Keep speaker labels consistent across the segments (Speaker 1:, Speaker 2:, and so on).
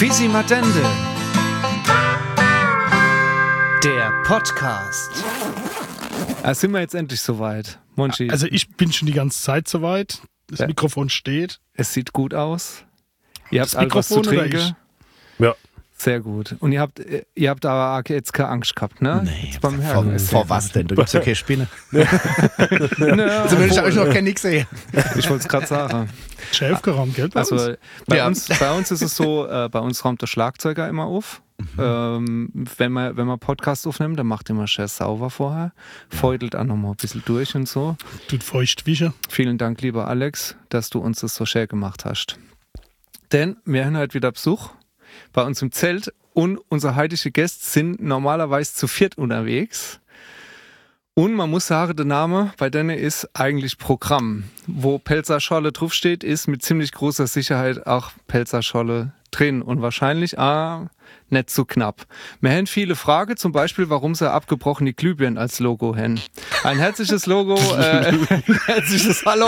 Speaker 1: Quisimadende. Der Podcast. Sind wir jetzt endlich soweit, Monchi?
Speaker 2: Also ich bin schon die ganze Zeit soweit. Das Mikrofon steht.
Speaker 1: Es sieht gut aus. Ihr habt
Speaker 2: Das
Speaker 1: all was zu
Speaker 2: Mikrofon oder
Speaker 1: trinken.
Speaker 3: Ja.
Speaker 1: Sehr gut. Und ihr habt aber jetzt keine Angst gehabt, ne?
Speaker 4: Nee,
Speaker 1: Jetzt beim Herren.
Speaker 4: vor was denn? Du gibst ja keine Spinne.
Speaker 1: Ne,
Speaker 4: Zumindest habe ich noch keine gesehen.
Speaker 1: ich wollte es gerade sagen.
Speaker 2: Schön aufgeräumt, gell?
Speaker 1: Also bei uns ist es so, bei uns räumt der Schlagzeuger immer auf. Wenn man Podcast aufnimmt, dann macht immer schön sauber vorher, feudelt auch nochmal ein bisschen durch und so.
Speaker 2: Tut feucht wische.
Speaker 1: Vielen Dank, lieber Alex, dass du uns das so schön gemacht hast. Denn wir haben heute wieder Besuch bei uns im Zelt und unsere heutige Gäste sind normalerweise zu viert unterwegs. Und man muss sagen, der Name bei denen ist eigentlich Programm. Wo Pelzer Scholle draufsteht, ist mit ziemlich großer Sicherheit auch Pelzer Scholle drin und wahrscheinlich nicht so knapp. Wir haben viele Fragen, zum Beispiel, warum sie abgebrochene Glühbirnen als Logo haben. Ein herzliches Logo, herzliches Hallo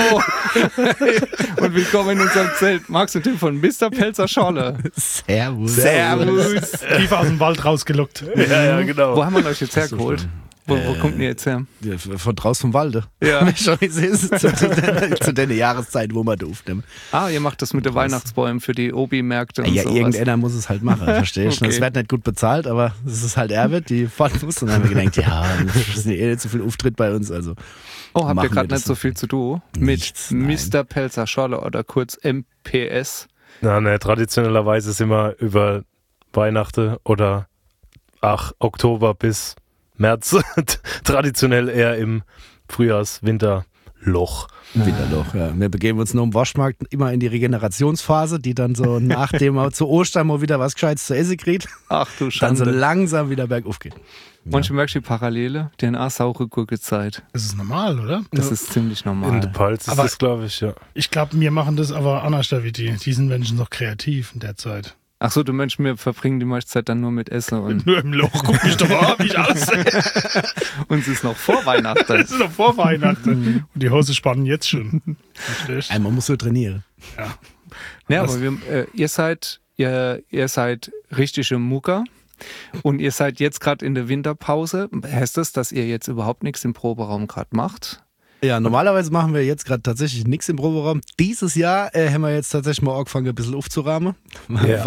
Speaker 1: und willkommen in unserem Zelt. Max und Tim von Mr. Pelzer Scholle.
Speaker 4: Servus.
Speaker 1: Servus.
Speaker 2: Tief aus dem Wald rausgelockt.
Speaker 3: Ja, genau.
Speaker 1: Wo haben wir euch jetzt hergeholt? Wo kommt ihr jetzt her?
Speaker 4: Ja, von draußen vom Walde.
Speaker 1: Ja.
Speaker 4: Schon zu der Jahreszeit, wo man aufnimmt.
Speaker 1: Ihr macht das mit den Weihnachtsbäumen für die Obi-Märkte und
Speaker 4: Ja,
Speaker 1: sowas.
Speaker 4: irgendeiner muss es halt machen, verstehst du?
Speaker 1: Okay.
Speaker 4: Es wird nicht gut bezahlt, aber es ist halt Erbe, die fahren muss. Und dann haben wir gedacht, ja, das ist nicht so viel Auftritt bei uns. Also
Speaker 1: Habt ihr
Speaker 4: machen wir
Speaker 1: gerade
Speaker 4: das
Speaker 1: nicht so viel zu tun mit
Speaker 4: Nichts, nein.
Speaker 1: Mr. Pelzer Scholle oder kurz MPS?
Speaker 3: Ne, traditionellerweise sind wir über Weihnachten oder Oktober bis März traditionell eher im Frühjahrs-Winterloch.
Speaker 4: Winterloch, ja. Wir begeben uns nur im Waschmarkt immer in die Regenerationsphase, die dann so nachdem man zu Ostern mal wieder was Gescheites zu essen kriegt,
Speaker 1: Ach du
Speaker 4: dann so
Speaker 1: Schande.
Speaker 4: langsam wieder bergauf geht.
Speaker 1: Manchmal merkst du die Parallele, DNA-saure Gurkezeit.
Speaker 2: Das ist normal, oder?
Speaker 1: Das ist ziemlich
Speaker 3: In
Speaker 1: normal.
Speaker 3: der Palz ist
Speaker 2: Aber-
Speaker 3: das, glaube ich, ja.
Speaker 2: Ich glaube, wir machen das aber anders wie die. Die sind Menschen noch kreativ in der Zeit.
Speaker 1: Ach so, du Mensch, wir verbringen die meiste Zeit dann nur mit Essen und
Speaker 2: Nur im Loch. Guck mich doch mal an, wie ich aussehe.
Speaker 1: uns ist noch vor Weihnachten.
Speaker 2: Das ist noch vor Weihnachten. Und die Hose spannen jetzt schon. Verstehst?
Speaker 4: Man muss so trainieren.
Speaker 1: Ja, aber ihr seid richtige Mucker und ihr seid jetzt gerade in der Winterpause. Heißt das, dass ihr jetzt überhaupt nichts im Proberaum gerade macht?
Speaker 4: Ja, normalerweise machen wir jetzt gerade tatsächlich nichts im Proberaum. Dieses Jahr haben wir jetzt tatsächlich mal angefangen, ein bisschen aufzurahmen.
Speaker 3: Ja.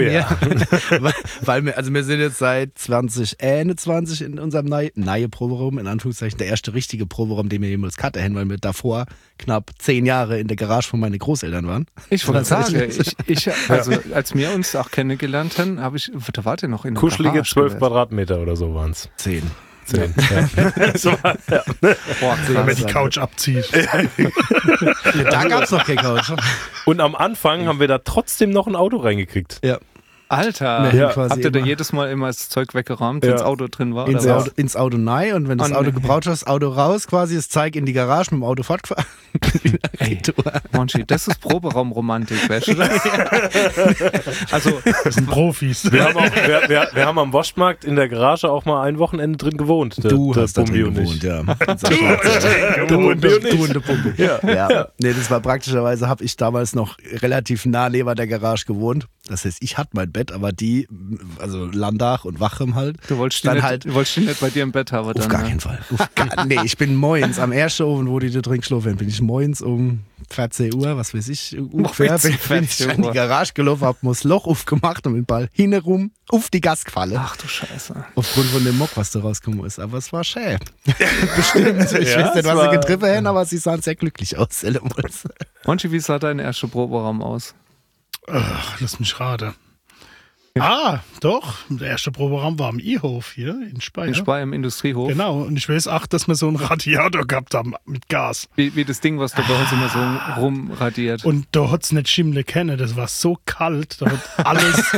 Speaker 4: Weil wir sind jetzt seit 2021 in unserem neuen Proberaum, in Anführungszeichen der erste richtige Proberaum, den wir jemals hatten, weil wir davor knapp 10 Jahre in der Garage von meinen Großeltern waren.
Speaker 1: Ich wollte sagen,
Speaker 4: Tatsächlich.
Speaker 1: als wir uns auch kennengelernt haben, da wart ihr noch in der
Speaker 3: Kuschelige
Speaker 1: Garage
Speaker 3: 12
Speaker 1: gewesen.
Speaker 3: Quadratmeter oder so waren es.
Speaker 4: 10.
Speaker 3: 10. Ja. So war- ja.
Speaker 1: Boah,
Speaker 2: Wenn man
Speaker 1: krass.
Speaker 2: die Couch abzieht.
Speaker 4: Da gab es noch keine Couch.
Speaker 3: Und am Anfang haben wir da trotzdem noch ein Auto reingekriegt.
Speaker 4: Ja.
Speaker 1: Alter,
Speaker 4: Ja.
Speaker 1: habt ihr da
Speaker 4: immer.
Speaker 1: jedes Mal immer das Zeug weggeräumt, wenn
Speaker 3: Ja.
Speaker 1: das Auto drin war?
Speaker 4: Ins
Speaker 1: oder was?
Speaker 4: Auto, ins Auto rein und wenn das
Speaker 1: Oh,
Speaker 4: Auto
Speaker 1: nee.
Speaker 4: gebraucht hast, Auto raus quasi, das Zeug in die Garage mit dem Auto fortgefahren.
Speaker 1: Ey, Monchi, das ist Proberaumromantik, weißt du? Also,
Speaker 2: Das sind Profis.
Speaker 3: Wir haben am Waschmarkt in der Garage auch mal ein Wochenende drin gewohnt.
Speaker 4: Du
Speaker 3: der
Speaker 4: hast da
Speaker 3: Bumbi
Speaker 4: drin
Speaker 3: und ich.
Speaker 4: gewohnt, ja.
Speaker 3: Du und ich.
Speaker 4: Du und der Pumpe. Ja. Nee, das war praktischerweise, habe ich damals noch relativ nah neben der Garage gewohnt. Das heißt, ich hatte mein Bett, aber die, also Landach und Wachem halt.
Speaker 1: du wolltest die
Speaker 4: dann
Speaker 1: nicht,
Speaker 4: halt
Speaker 1: du wolltest die nicht bei dir im Bett haben.
Speaker 4: auf
Speaker 1: Dann,
Speaker 4: gar
Speaker 1: ne?
Speaker 4: keinen Fall. Nee, ich bin moins am ersten Ofen, wo die da drin geschlafen bin ich moins um 14 Uhr, was weiß ich, ungefähr,
Speaker 1: Moins
Speaker 4: bin
Speaker 1: um
Speaker 4: ich
Speaker 1: 14
Speaker 4: in die
Speaker 1: Uhr.
Speaker 4: Garage gelaufen, hab mir das Loch aufgemacht und mit dem Ball hinherum auf die Gas gefallen.
Speaker 1: Ach du Scheiße.
Speaker 4: Aufgrund von dem Mock, was da rausgekommen ist. Aber es war schön. Bestimmt. Ich
Speaker 3: Ja,
Speaker 4: weiß nicht,
Speaker 3: es
Speaker 4: was
Speaker 3: war-
Speaker 4: sie getrieben haben, aber sie sahen sehr glücklich aus.
Speaker 1: Monchi, wie sah dein erster Proberaum aus?
Speaker 2: Ach, lass mich raten. Doch. Der erste Proberaum war am I-Hof hier in Speyer.
Speaker 1: In Speyer im Industriehof?
Speaker 2: Genau. Und ich weiß auch, dass wir so einen Radiator gehabt haben mit Gas.
Speaker 1: Wie das Ding, was da bei uns immer so rumradiert.
Speaker 2: Und da hat es nicht Schimmel kennen. Das war so kalt. Da hat alles,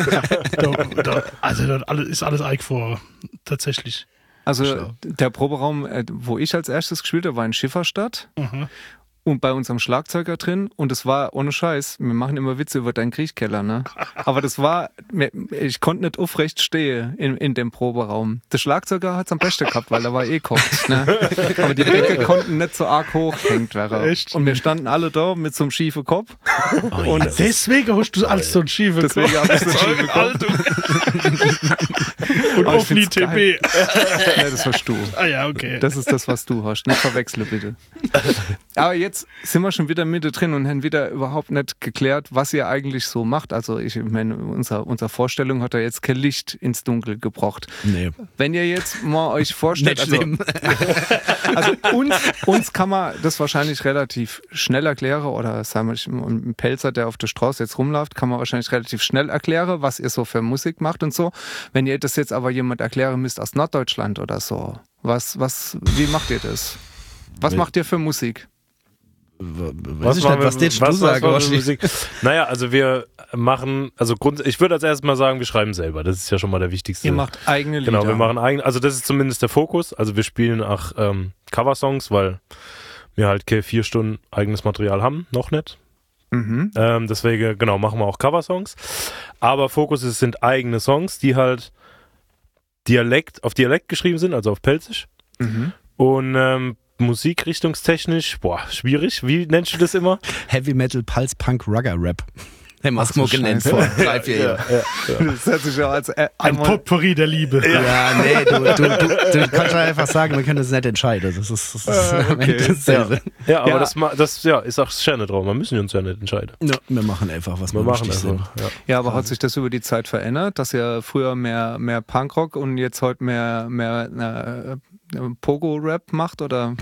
Speaker 2: ist alles eingefroren. Tatsächlich.
Speaker 1: Also
Speaker 4: Schlau.
Speaker 1: der Proberaum, wo ich als erstes gespielt habe, war in Schifferstadt.
Speaker 2: Mhm.
Speaker 1: Und bei unserem Schlagzeuger drin. Und es war ohne Scheiß. Wir machen immer Witze über deinen Kriechkeller, ne? Aber das war, ich konnte nicht aufrecht stehen in dem Proberaum. Der Schlagzeuger hat es am besten gehabt, weil er war kocht, ne? Aber die Bänke konnten nicht so arg hochgehängt werden.
Speaker 2: Echt?
Speaker 1: Und wir standen alle da mit so einem schiefen Kopf.
Speaker 2: Und deswegen hast du alles so ein schiefe
Speaker 1: Deswegen habe ich so einen
Speaker 2: und
Speaker 1: Aber ich
Speaker 2: offene
Speaker 1: find's geil.
Speaker 2: TP.
Speaker 1: Ja, das hast du.
Speaker 2: Ah ja, okay.
Speaker 1: Das ist das, was du hast. Nicht verwechseln, bitte. Aber jetzt sind wir schon wieder mittendrin und haben wieder überhaupt nicht geklärt, was ihr eigentlich so macht. Also ich meine, unsere Vorstellung hat ja jetzt kein Licht ins Dunkel gebracht.
Speaker 4: Nee.
Speaker 1: Wenn ihr jetzt mal euch vorstellt,
Speaker 4: Nicht schlimm.
Speaker 1: also uns kann man das wahrscheinlich relativ schnell erklären oder sagen wir, ein Pelzer, der auf der Straße jetzt rumläuft, kann man wahrscheinlich relativ schnell erklären, was ihr so für Musik macht und so. Wenn ihr das jetzt aber jemand erklären müsst aus Norddeutschland oder so, wie macht ihr das? Was macht ihr für Musik?
Speaker 4: Weiß ich nicht, was du sagen, Oschi?
Speaker 3: Naja, also wir machen, ich würde als erstes mal sagen, wir schreiben selber. Das ist ja schon mal der wichtigste.
Speaker 1: Ihr macht eigene Lieder.
Speaker 3: Genau, wir machen eigene, also das ist zumindest der Fokus. Also wir spielen auch Coversongs, weil wir halt 4 Stunden eigenes Material haben, noch nicht.
Speaker 1: Mhm.
Speaker 3: Deswegen, genau, machen wir auch Coversongs. Aber Fokus sind eigene Songs, die halt auf Dialekt geschrieben sind, also auf Pelzisch.
Speaker 1: Mhm.
Speaker 3: Und musikrichtungstechnisch, schwierig. Wie nennst du das immer?
Speaker 4: Heavy Metal, Pulse Punk, Rugger Rap. Haben wir es mal genannt vor 3-4 Jahren.
Speaker 1: Das hört sich ja als
Speaker 2: Ein Potpourri der Liebe.
Speaker 4: Ja, nee, du kannst ja einfach sagen, wir können das nicht entscheiden. Das ist am Ende dasselbe.
Speaker 3: Ja, aber
Speaker 1: Ja.
Speaker 3: das ist auch schön drauf. Wir müssen uns ja nicht entscheiden.
Speaker 4: Ja, wir machen einfach, was
Speaker 3: Wir
Speaker 4: wir
Speaker 3: machen
Speaker 4: wichtig sind.
Speaker 3: einfach. Ja.
Speaker 1: Ja, aber hat sich das über die Zeit verändert, dass ihr früher mehr Punkrock und jetzt heute mehr Pogo-Rap macht? Oder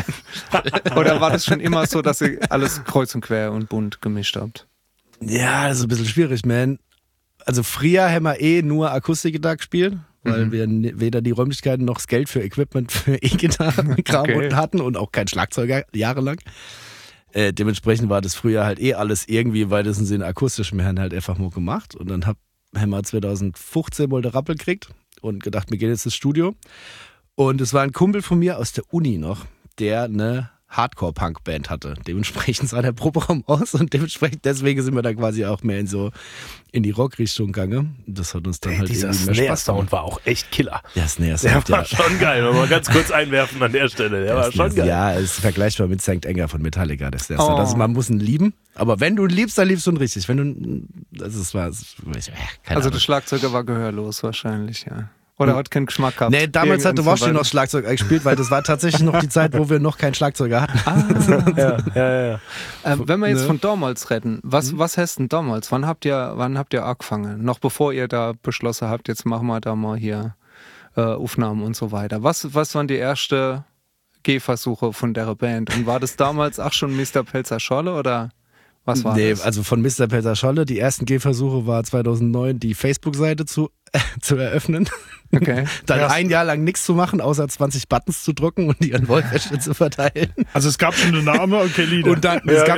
Speaker 1: war das schon immer so, dass ihr alles kreuz und quer und bunt gemischt habt?
Speaker 4: Ja, das ist ein bisschen schwierig, man. Also früher haben wir nur Akustikgitarre gespielt, weil wir weder die Räumlichkeiten noch das Geld für Equipment für E-Gitarren-Kram
Speaker 1: Okay.
Speaker 4: hatten und auch kein Schlagzeuger jahrelang. Dementsprechend war das früher halt alles irgendwie im weitesten Sinne akustisch. Wir haben halt einfach mal gemacht und dann haben wir 2015 mal den Rappel gekriegt und gedacht, wir gehen jetzt ins Studio. Und es war ein Kumpel von mir aus der Uni noch, der eine Hardcore-Punk-Band hatte. Dementsprechend sah der Proberaum aus und deswegen sind wir da quasi auch mehr in die Rock-Richtung gegangen. Das hat uns dann halt
Speaker 3: Dieser
Speaker 4: irgendwie mehr Spaß gemacht.
Speaker 3: Snare-Sound war auch echt Killer.
Speaker 4: Ja,
Speaker 3: Der
Speaker 4: Snare-Sound,
Speaker 3: war schon geil. Wenn wir mal ganz kurz einwerfen an der Stelle. Der war schon geil.
Speaker 4: Ja, es ist vergleichbar mit St. Anger von Metallica. Das ist
Speaker 1: Oh.
Speaker 4: also man muss ihn lieben. Aber wenn du ihn liebst, dann liebst du ihn richtig. Wenn du, keine
Speaker 1: Also
Speaker 4: Ahnung.
Speaker 1: der Schlagzeuger war gehörlos wahrscheinlich, ja. Oder hat keinen Geschmack gehabt.
Speaker 4: Nee, damals hatte
Speaker 1: Irgendwann
Speaker 4: Woshi noch Schlagzeug gespielt, weil das war tatsächlich noch die Zeit, wo wir noch keinen Schlagzeuger hatten.
Speaker 3: Ja.
Speaker 1: Wenn wir jetzt
Speaker 4: Ne?
Speaker 1: von damals reden, was heißt denn damals? Wann habt ihr angefangen? Noch bevor ihr da beschlossen habt, jetzt machen wir da mal hier Aufnahmen und so weiter. Was waren die ersten Gehversuche von der Band? Und war das damals auch schon Mr. Pelzer Scholle oder was war das?
Speaker 4: Also von Mr. Pelzer Scholle, die ersten Gehversuche war 2009, die Facebook-Seite zu eröffnen.
Speaker 1: Okay.
Speaker 4: Dann
Speaker 2: Ja.
Speaker 4: ein Jahr lang nichts zu machen, außer 20 Buttons zu drücken und die an Wollwäsche zu verteilen.
Speaker 2: Also es gab schon einen Namen, okay, Lieder.
Speaker 4: Und dann,
Speaker 3: Ja,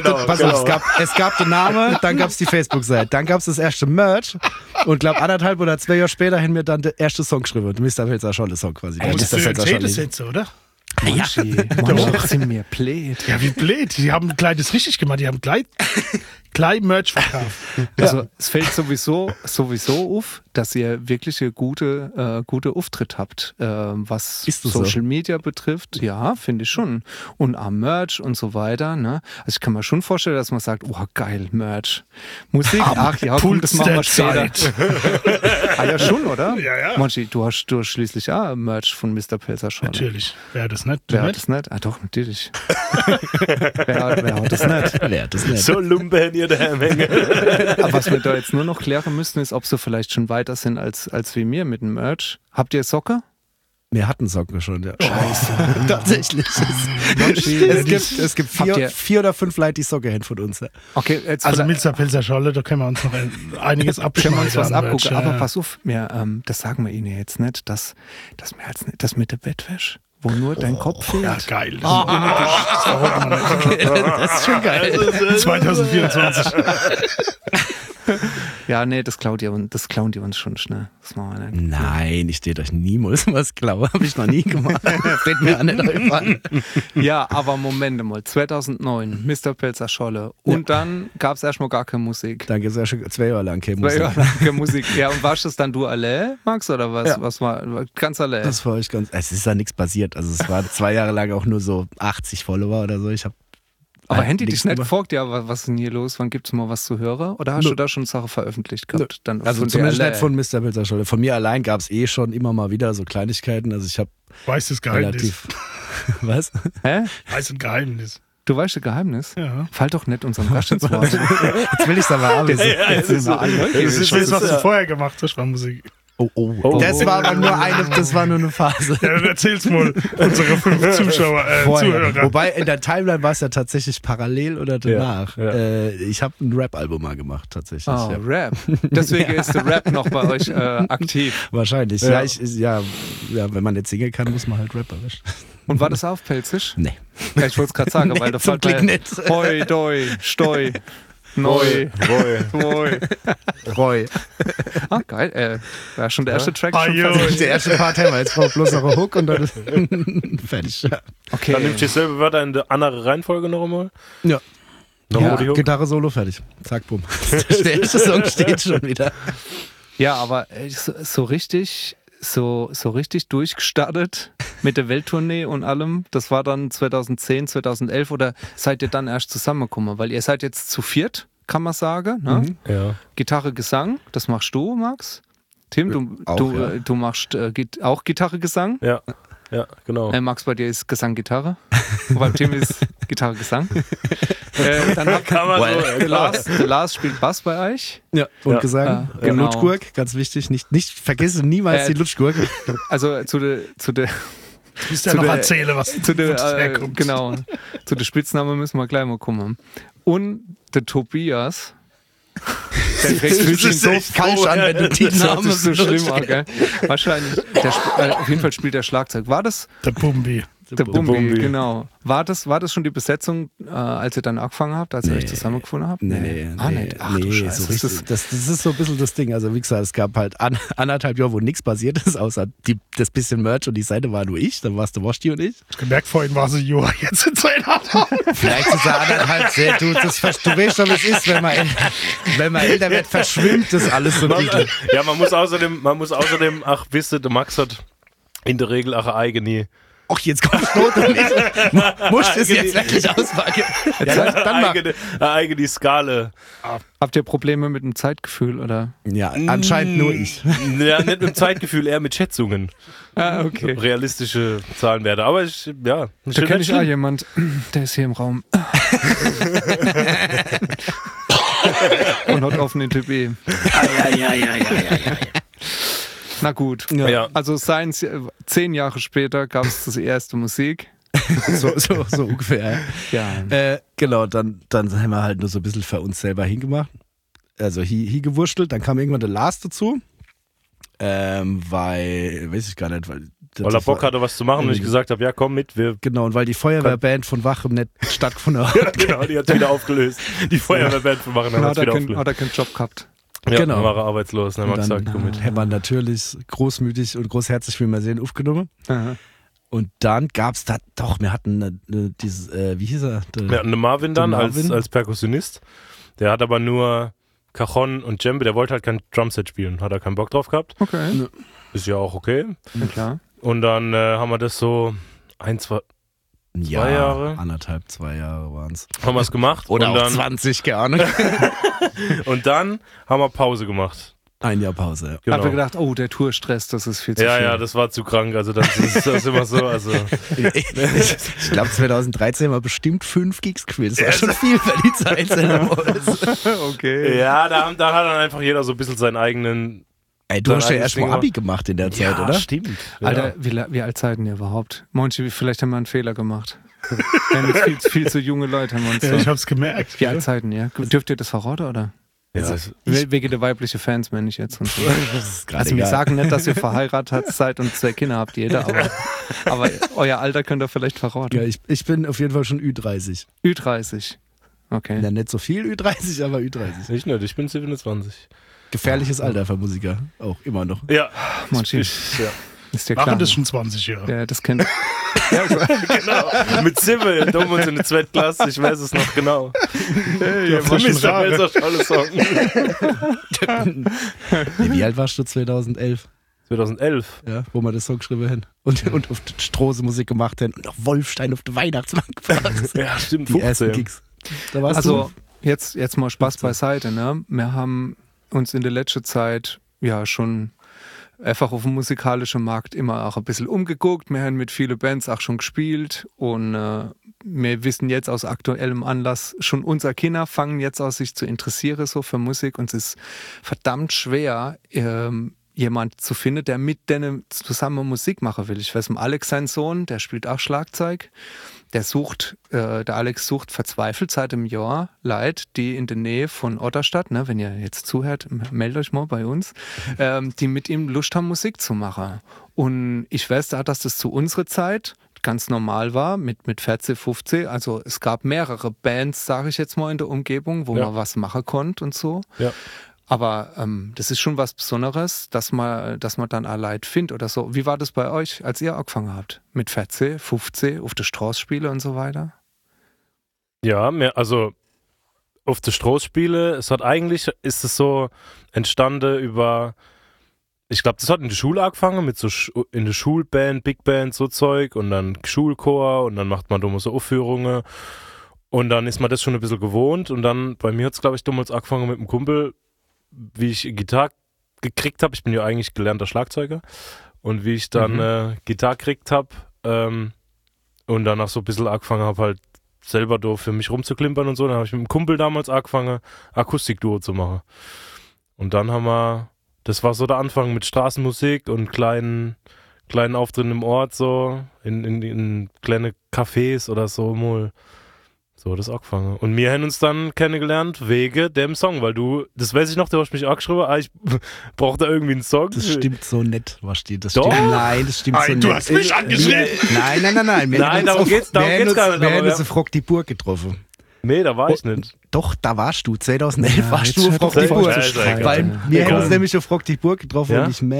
Speaker 4: es gab den Namen, dann gab es die Facebook-Seite, dann gab es das erste Merch und glaub 1,5 oder 2 Jahre später haben wir dann der erste Song geschrieben, der Mr. Pelzer Scholle Song quasi. Der
Speaker 2: musst
Speaker 4: Mr.
Speaker 2: du
Speaker 4: Pelzer
Speaker 2: erzählen das
Speaker 4: Scholle.
Speaker 2: jetzt, oder?
Speaker 1: Manche sind mir blöd.
Speaker 2: Ja, wie blöd. Die haben gleich das richtig gemacht. Die haben gleich Merch verkauft.
Speaker 1: Also es fällt sowieso auf, dass ihr wirklich eine gute Auftritt habt, was
Speaker 4: Ist das so?
Speaker 1: Social Media betrifft. Ja, finde ich schon. Und am Merch und so weiter. Ne? Also ich kann mir schon vorstellen, dass man sagt, oh geil, Merch. Musik, ach ja, komm, das machen wir später. Ah ja, schon, oder?
Speaker 2: Ja, ja.
Speaker 1: Monchi, du hast schließlich auch Merch von Mr. Pelzer schon.
Speaker 2: Natürlich. Wer das nicht? Du
Speaker 1: Wer hat
Speaker 2: nicht?
Speaker 1: das nicht? Ah doch, natürlich. wer hat das nicht?
Speaker 4: Wer hat das nicht?
Speaker 3: So Lumpen hier der Menge.
Speaker 1: Aber was wir da jetzt nur noch klären müssen, ist, ob sie vielleicht schon weiter sind als wir mir mit dem Merch. Habt ihr Socke?
Speaker 4: Wir hatten Socken schon, ja.
Speaker 1: Scheiße.
Speaker 4: Tatsächlich. Es gibt
Speaker 1: Habt ihr-
Speaker 4: 4 oder 5 Leute, die Socken haben von uns. Ja.
Speaker 1: Okay, jetzt
Speaker 2: Also
Speaker 1: vielleicht-
Speaker 2: Mr. Pelzer Scholle, da können wir uns noch einiges
Speaker 1: können
Speaker 2: abschneiden.
Speaker 1: wir uns was
Speaker 2: an Merch,
Speaker 1: abgucken.
Speaker 2: ja.
Speaker 1: Aber pass auf, das sagen wir Ihnen jetzt nicht, dass wir als das mit der Bettwäsche, wo nur dein Kopf fehlt.
Speaker 2: Ja, geil.
Speaker 4: Das ist schon geil.
Speaker 2: 2024.
Speaker 1: Ja, nee, das klauen die uns schon schnell. Das machen wir nicht.
Speaker 4: Nein, ich stehe euch niemals was klauen. Habe ich noch nie gemacht. Fällt mir an nicht an.
Speaker 1: Ja, aber Moment mal, 2009, Mr. Pelzer Scholle. Und dann gab es erstmal gar keine Musik.
Speaker 4: Dann gibt es ja schon 2 Jahre lang keine
Speaker 1: 2
Speaker 4: Musik.
Speaker 1: Jahre lang keine Musik. Ja, und warst das dann du allein, Max, oder was?
Speaker 4: Ja.
Speaker 1: Was war ganz allein?
Speaker 4: Das war echt es ist ja nichts passiert. Also es waren 2 Jahre lang auch nur so 80 Follower oder so. Ich habe
Speaker 1: Aber Handy dich nicht
Speaker 4: drüber.
Speaker 1: gefragt, ja, was ist denn hier los? Wann gibt's mal was zu hören? Oder hast du da schon Sachen veröffentlicht gehabt? Dann
Speaker 4: Also
Speaker 1: von
Speaker 4: zumindest
Speaker 1: der
Speaker 4: nicht von Mr. Pilzerscholde. Von mir allein gab es schon immer mal wieder so Kleinigkeiten. Also ich habe
Speaker 2: Weiß das Geheimnis.
Speaker 4: relativ... Was?
Speaker 1: Hä?
Speaker 2: Weiß ein Geheimnis.
Speaker 1: Du weißt ein Geheimnis?
Speaker 2: Ja.
Speaker 1: Fall doch nicht unserem Gast ins Wort.
Speaker 4: Jetzt will ich es aber haben.
Speaker 1: Jetzt sind wir alle neugierig.
Speaker 2: Ich weiß, was du vorher gemacht hast, war Musik.
Speaker 4: Oh. Das war aber nur eine Phase.
Speaker 2: Ja, dann erzähl's mal unsere 5 Zuhörer.
Speaker 4: Wobei in der Timeline war es ja tatsächlich parallel oder danach.
Speaker 3: Ja.
Speaker 4: Ich habe ein Rap-Album mal gemacht, tatsächlich.
Speaker 1: Oh,
Speaker 4: Ja.
Speaker 1: Rap. Deswegen ist der Rap noch bei euch aktiv.
Speaker 4: Wahrscheinlich.
Speaker 3: Ja.
Speaker 4: Ja, wenn man nicht singen kann, muss man halt rapperisch.
Speaker 1: Und war das auf Pelzig?
Speaker 4: Nee.
Speaker 1: Ja, ich wollte es gerade sagen, weil da
Speaker 4: zum
Speaker 1: fällt
Speaker 4: Glück
Speaker 1: mir
Speaker 4: nicht.
Speaker 1: Hoi, doi, stoi, neu,
Speaker 3: Boy.
Speaker 4: Roy.
Speaker 1: Ah, geil. War schon der erste Track.
Speaker 2: Ah,
Speaker 1: schon
Speaker 2: jo.
Speaker 1: fast.
Speaker 4: Der erste Part haben wir. Jetzt braucht bloß noch ein Hook und dann ist fertig. Ja.
Speaker 1: Okay.
Speaker 3: Dann nimmst du dieselbe Wörter in der andere Reihenfolge noch einmal.
Speaker 4: Ja.
Speaker 3: Nochmal die Hook.
Speaker 4: Gitarre solo fertig. Zack, bumm. Der erste Song steht schon wieder.
Speaker 1: Ja, aber so richtig durchgestartet mit der Welttournee und allem, das war dann 2010, 2011 oder seid ihr dann erst zusammengekommen? Weil ihr seid jetzt zu viert, kann man sagen. Ne?
Speaker 3: Ja.
Speaker 1: Gitarre, Gesang, das machst du, Max. Tim,
Speaker 4: Auch, ja.
Speaker 1: du machst auch Gitarre, Gesang.
Speaker 3: Ja, genau.
Speaker 1: Max, bei dir ist Gesang, Gitarre. Und beim Tim ist Gitarre, Gesang. Dann habt
Speaker 3: Kann man so,
Speaker 1: der Lars spielt Bass bei euch.
Speaker 4: Ja, und
Speaker 3: Ja.
Speaker 4: Gesang.
Speaker 1: Genau.
Speaker 4: Lutschgurk, ganz wichtig. Nicht vergesse niemals die Lutschgurk.
Speaker 1: Also zu der
Speaker 2: Du musst ja
Speaker 1: zu
Speaker 2: noch
Speaker 1: der-
Speaker 2: erzählen, was
Speaker 1: zu der,
Speaker 2: wo das herkommt.
Speaker 1: genau, zu der Spitzname müssen wir gleich mal kommen. Und der Tobias, der kriegt
Speaker 4: Das ist echt falsch an, wenn du die
Speaker 1: das hört
Speaker 4: Namen
Speaker 1: sich so
Speaker 4: benutzt.
Speaker 1: schlimm an, gell? Wahrscheinlich. Auf jeden Fall spielt der Schlagzeug. War das
Speaker 2: Der Bumbi.
Speaker 1: der Bumbi,
Speaker 3: Bumbi.
Speaker 1: genau. War das schon die Besetzung, als ihr dann angefangen habt, als ihr euch zusammengefunden habt?
Speaker 4: Nee,
Speaker 1: nicht. Ach du Scheiße.
Speaker 4: so richtig. Das ist so ein bisschen das Ding. Also wie gesagt, es gab halt 1,5 Jahre, wo nichts passiert ist, außer das bisschen Merch und die Seite war nur ich, dann warst du Woschti und ich.
Speaker 2: Ich hab gemerkt, vorhin war sie Joa, jetzt sind sie in
Speaker 4: Vielleicht ist er 1,5 sehr, du weißt schon, wie es ist, wenn man älter wird, verschwimmt das alles so ein bisschen.
Speaker 3: Ja, man muss außerdem, ach, wisst ihr, der Max hat in der Regel auch eine eigene.
Speaker 4: Ach, jetzt kommt Not und ich muss das jetzt wirklich auspacken. Ja, dann mach.
Speaker 3: Eine eigene Skala.
Speaker 1: Habt ihr Probleme mit dem Zeitgefühl, oder?
Speaker 4: Ja, anscheinend nur ich.
Speaker 3: Ja, nicht mit dem Zeitgefühl, eher mit Schätzungen.
Speaker 1: Ah, okay.
Speaker 3: Realistische Zahlenwerte. Aber ich, ja.
Speaker 1: Da kenne ich auch jemand, der ist hier im Raum. Und hat offenen Typ E. Na gut.
Speaker 3: Ja.
Speaker 1: Also 10 Jahre später gab es das erste Musik.
Speaker 4: So ungefähr.
Speaker 1: Ja.
Speaker 4: Genau, dann haben wir halt nur so ein bisschen für uns selber hingemacht. Also hier gewurstelt, dann kam irgendwann der Lars dazu. Weil, weiß ich gar nicht, weil
Speaker 3: er Bock hatte, was zu machen und ich gesagt habe, ja komm mit, wir.
Speaker 4: Genau, und weil die Feuerwehrband von Wachem nicht stattgefunden hat.
Speaker 3: Genau, die hat wieder aufgelöst. Die Feuerwehrband von Machen
Speaker 1: Dann
Speaker 3: hat
Speaker 1: hat
Speaker 3: wieder
Speaker 1: er
Speaker 3: aufgelöst.
Speaker 1: keinen Job gehabt.
Speaker 3: Ja,
Speaker 4: Genau.
Speaker 3: dann war er arbeitslos. Dann haben wir
Speaker 4: Und dann-
Speaker 3: gesagt, komm mit.
Speaker 4: Haben wir natürlich großmütig und großherzig, wie wir sehen, aufgenommen.
Speaker 1: Aha.
Speaker 4: Und dann gab es da, doch, wir hatten dieses, wie hieß er?
Speaker 3: Wir hatten einen Marvin dann
Speaker 4: Den Marvin.
Speaker 3: als Perkussionist. Der hat aber nur Cajon und Djembe, der wollte halt kein Drumset spielen. Hat er keinen Bock drauf gehabt.
Speaker 1: Okay.
Speaker 3: Ist ja auch okay.
Speaker 1: Ja, klar.
Speaker 3: Und dann haben wir das so 2 Jahre.
Speaker 4: 2 Jahre waren es.
Speaker 3: haben wir es gemacht.
Speaker 4: Oder
Speaker 3: und
Speaker 4: auch
Speaker 3: dann,
Speaker 4: 20, keine Ahnung.
Speaker 3: Und dann haben wir Pause gemacht.
Speaker 4: Ein Jahr Pause, ja.
Speaker 3: Genau.
Speaker 1: Hab mir gedacht, oh, der Tourstress, das ist viel zu
Speaker 3: Ja,
Speaker 1: viel.
Speaker 3: ja, das war zu krank. Also das ist immer so. Also
Speaker 4: Ich glaube, 2013 haben wir bestimmt 5 Gigs gespielt. Das war schon viel für die Zeit.
Speaker 1: Okay.
Speaker 3: ja, da hat dann einfach jeder so ein bisschen seinen eigenen.
Speaker 4: Ey, du hast ja
Speaker 3: eigenes
Speaker 4: erst mal
Speaker 3: Ding
Speaker 4: Abi gemacht in der Zeit, oder?
Speaker 3: Stimmt.
Speaker 1: Alter, wie alt seid ihr überhaupt? Monchi, vielleicht haben wir einen Fehler gemacht. Wir haben jetzt viel zu junge Leute. Haben wir uns
Speaker 2: Ja,
Speaker 1: so.
Speaker 2: ich hab's gemerkt.
Speaker 1: Wie alt seid ihr? Dürft ihr das verraten, oder?
Speaker 3: Ja,
Speaker 1: Wegen der weibliche Fans meine ich jetzt. Und so.
Speaker 4: Das ist gerade
Speaker 1: Also wir
Speaker 4: egal.
Speaker 1: sagen nicht, dass ihr verheiratet seid und 2 Kinder habt jeder, aber euer Alter könnt ihr vielleicht verraten.
Speaker 4: Ja, ich bin auf jeden Fall schon Ü30.
Speaker 1: Ü30. Okay.
Speaker 4: Ja, nicht so viel Ü30, aber Ü30.
Speaker 3: ich nicht, ich bin 27.
Speaker 4: Gefährliches Alter für Musiker. Auch immer noch.
Speaker 3: Ja.
Speaker 1: Monchi,
Speaker 3: Ja.
Speaker 1: ist dir klar.
Speaker 2: Machen das schon 20 Jahre.
Speaker 1: Ja, das kennt.
Speaker 3: Genau. Mit Sibyl, dumm und in der zweiten Klasse, ich weiß es noch genau.
Speaker 2: Hey,
Speaker 3: Für mich ist das tolle Song.
Speaker 4: Wie alt warst du 2011?
Speaker 3: 2011.
Speaker 4: Ja, wo wir das Song geschrieben haben. Und auf die Straße Musik gemacht haben. Und auf Wolfstein auf der Weihnachtsmarkt gebracht.
Speaker 3: Ja, stimmt.
Speaker 4: Die ersten Gigs. Da warst
Speaker 1: Also
Speaker 4: du.
Speaker 1: jetzt mal Spaß beiseite. Ne? Wir haben uns in der letzten Zeit ja schon einfach auf dem musikalischen Markt immer auch ein bisschen umgeguckt. Wir haben mit vielen Bands auch schon gespielt und wir wissen jetzt aus aktuellem Anlass, schon unsere Kinder fangen jetzt an, sich zu interessieren so für Musik und es ist verdammt schwer, jemand zu finden, der mit denen zusammen Musik machen will. Ich weiß, Alex, sein Sohn, der spielt auch Schlagzeug. Der Alex sucht verzweifelt seit einem Jahr Leute, die in der Nähe von Otterstadt, ne, wenn ihr jetzt zuhört, meldet euch mal bei uns, die mit ihm Lust haben, Musik zu machen. Und ich weiß da, dass das zu unserer Zeit ganz normal war, mit 14, 15. Also es gab mehrere Bands, sage ich jetzt mal, in der Umgebung, wo man was machen konnte und so.
Speaker 3: Ja.
Speaker 1: Aber das ist schon was Besonderes, dass man dann ein Leid findet oder so. Wie war das bei euch, als ihr angefangen habt? Mit 14, 15, auf der Straße spielen und so weiter?
Speaker 3: Ja, also auf der Straße spielen, ist es so entstanden über, ich glaube, das hat in der Schule angefangen, mit so in der Schulband, Big Band, so Zeug und dann Schulchor und dann macht man dumme so Aufführungen und dann ist man das schon ein bisschen gewohnt und dann, bei mir hat es, glaube ich, damals angefangen mit einem Kumpel, wie ich Gitarre gekriegt habe, ich bin ja eigentlich gelernter Schlagzeuger und wie ich dann Gitarre gekriegt habe und danach so ein bisschen angefangen habe, halt selber da für mich rumzuklimpern und so, dann habe ich mit einem Kumpel damals angefangen, Akustikduo zu machen. Und dann das war so der Anfang mit Straßenmusik und kleinen Auftritten im Ort, so in kleine Cafés oder so mal. So, das angefangen. Und wir haben uns dann kennengelernt wegen dem Song, weil das weiß ich noch, du hast mich angeschrieben, ich brauche da irgendwie einen Song.
Speaker 4: Das stimmt so nett, was steht. Das
Speaker 3: Doch?
Speaker 4: stimmt. Nein, das stimmt so nett.
Speaker 2: Du hast mich angeschrieben.
Speaker 4: Nein.
Speaker 3: Nein, darum geht's gar nicht.
Speaker 4: Wir haben uns auf Rock die Burg getroffen.
Speaker 3: Nee, da war ich nicht.
Speaker 4: Doch, da warst du. 2011 warst du auf Rock die Burg. Weil wir haben uns nämlich auf Rock die Burg getroffen und ich,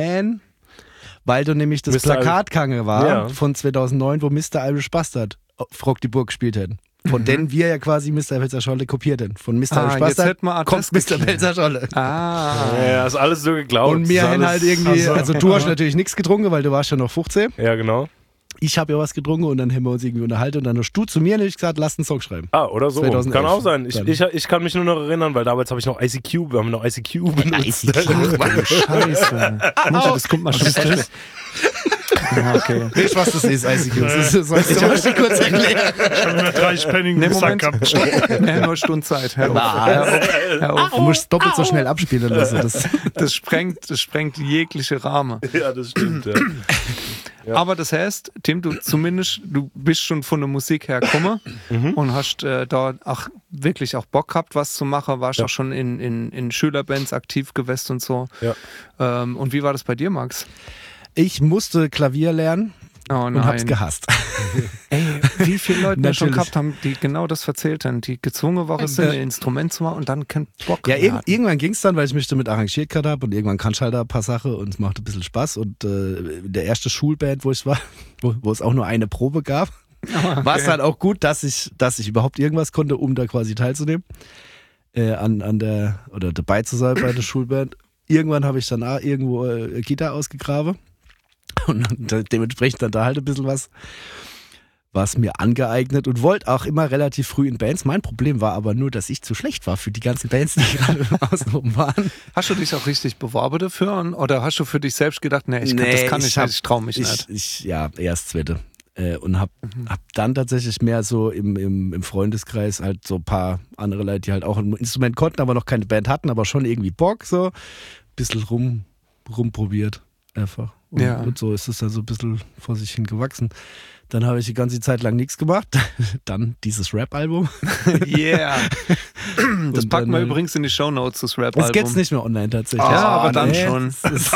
Speaker 4: weil du nämlich das Plakat gegangen war von 2009, wo Mr. Irish Bastard auf Rock die Burg gespielt hätten. Von denen wir ja quasi Mr. Pelzer-Scholle kopiert haben. Von Mr. Irish Bastard kommt Mr. Pelzer-Scholle.
Speaker 3: Ja, ist alles so geglaubt.
Speaker 4: Und wir haben halt irgendwie, also du hast natürlich nichts getrunken, weil du warst ja noch 15.
Speaker 3: Ja, genau.
Speaker 4: Ich habe ja was getrunken und dann haben wir uns irgendwie unterhalten und dann hast du zu mir nicht gesagt, lass einen Song schreiben.
Speaker 3: Ah, oder so.
Speaker 4: 2011.
Speaker 3: Kann auch sein. Ich kann mich nur noch erinnern, weil damals habe ich noch ICQ, wir haben noch ICQ benutzt.
Speaker 1: Scheiße. Das kommt mal schon fest. Ja, okay.
Speaker 4: Weißt du, was das ist, ICQ? Soll ich dir kurz erklären?
Speaker 2: Ich habe mir 30 Penny im Sack gehabt.
Speaker 1: Wir haben nur Stunde Zeit. Hör auf.
Speaker 4: Du musst doppelt so schnell abspielen lassen.
Speaker 1: Das sprengt jegliche Rahmen.
Speaker 3: Ja, das stimmt, ja. Ja.
Speaker 1: Aber das heißt, Tim, du bist schon von der Musik her gekommen und hast da auch wirklich auch Bock gehabt, was zu machen, warst auch schon in Schülerbands aktiv gewesen und so.
Speaker 3: Ja.
Speaker 1: Und wie war das bei dir, Max?
Speaker 4: Ich musste Klavier lernen und hab's gehasst.
Speaker 1: Ey, wie viele Leute wir schon
Speaker 4: Natürlich.
Speaker 1: gehabt haben, die genau das erzählt haben, die gezwungen waren, ein Instrument zu machen und dann keinen Bock
Speaker 4: Ja,
Speaker 1: mehr hatten.
Speaker 4: irgendwann ging's dann, weil ich mich damit arrangiert gehabt habe und irgendwann kannst du halt ein paar Sachen und es macht ein bisschen Spaß und der erste Schulband, wo ich war, wo es auch nur eine Probe gab, war es dann auch gut, dass ich überhaupt irgendwas konnte, um da quasi teilzunehmen, oder dabei zu sein bei der Schulband. Irgendwann habe ich dann auch irgendwo Gitarre ausgegraben und dementsprechend dann da halt ein bisschen was mir angeeignet und wollte auch immer relativ früh in Bands. Mein Problem war aber nur, dass ich zu schlecht war für die ganzen Bands, die gerade außenrum waren.
Speaker 1: Hast du dich auch richtig beworben dafür oder hast du für dich selbst gedacht, ich traue mich nicht?
Speaker 4: Ja, erst Zweite. Und hab dann tatsächlich mehr so im Freundeskreis halt so ein paar andere Leute, die halt auch ein Instrument konnten, aber noch keine Band hatten, aber schon irgendwie Bock, so ein bisschen rumprobiert einfach. Und so ist es dann so ein bisschen vor sich hin gewachsen. Dann habe ich die ganze Zeit lang nichts gemacht. Dann dieses Rap-Album.
Speaker 1: Yeah. Das packen wir
Speaker 4: dann,
Speaker 1: übrigens in die Shownotes, das Rap-Album.
Speaker 4: Jetzt geht's nicht mehr online tatsächlich.
Speaker 1: Ja, aber dann schon.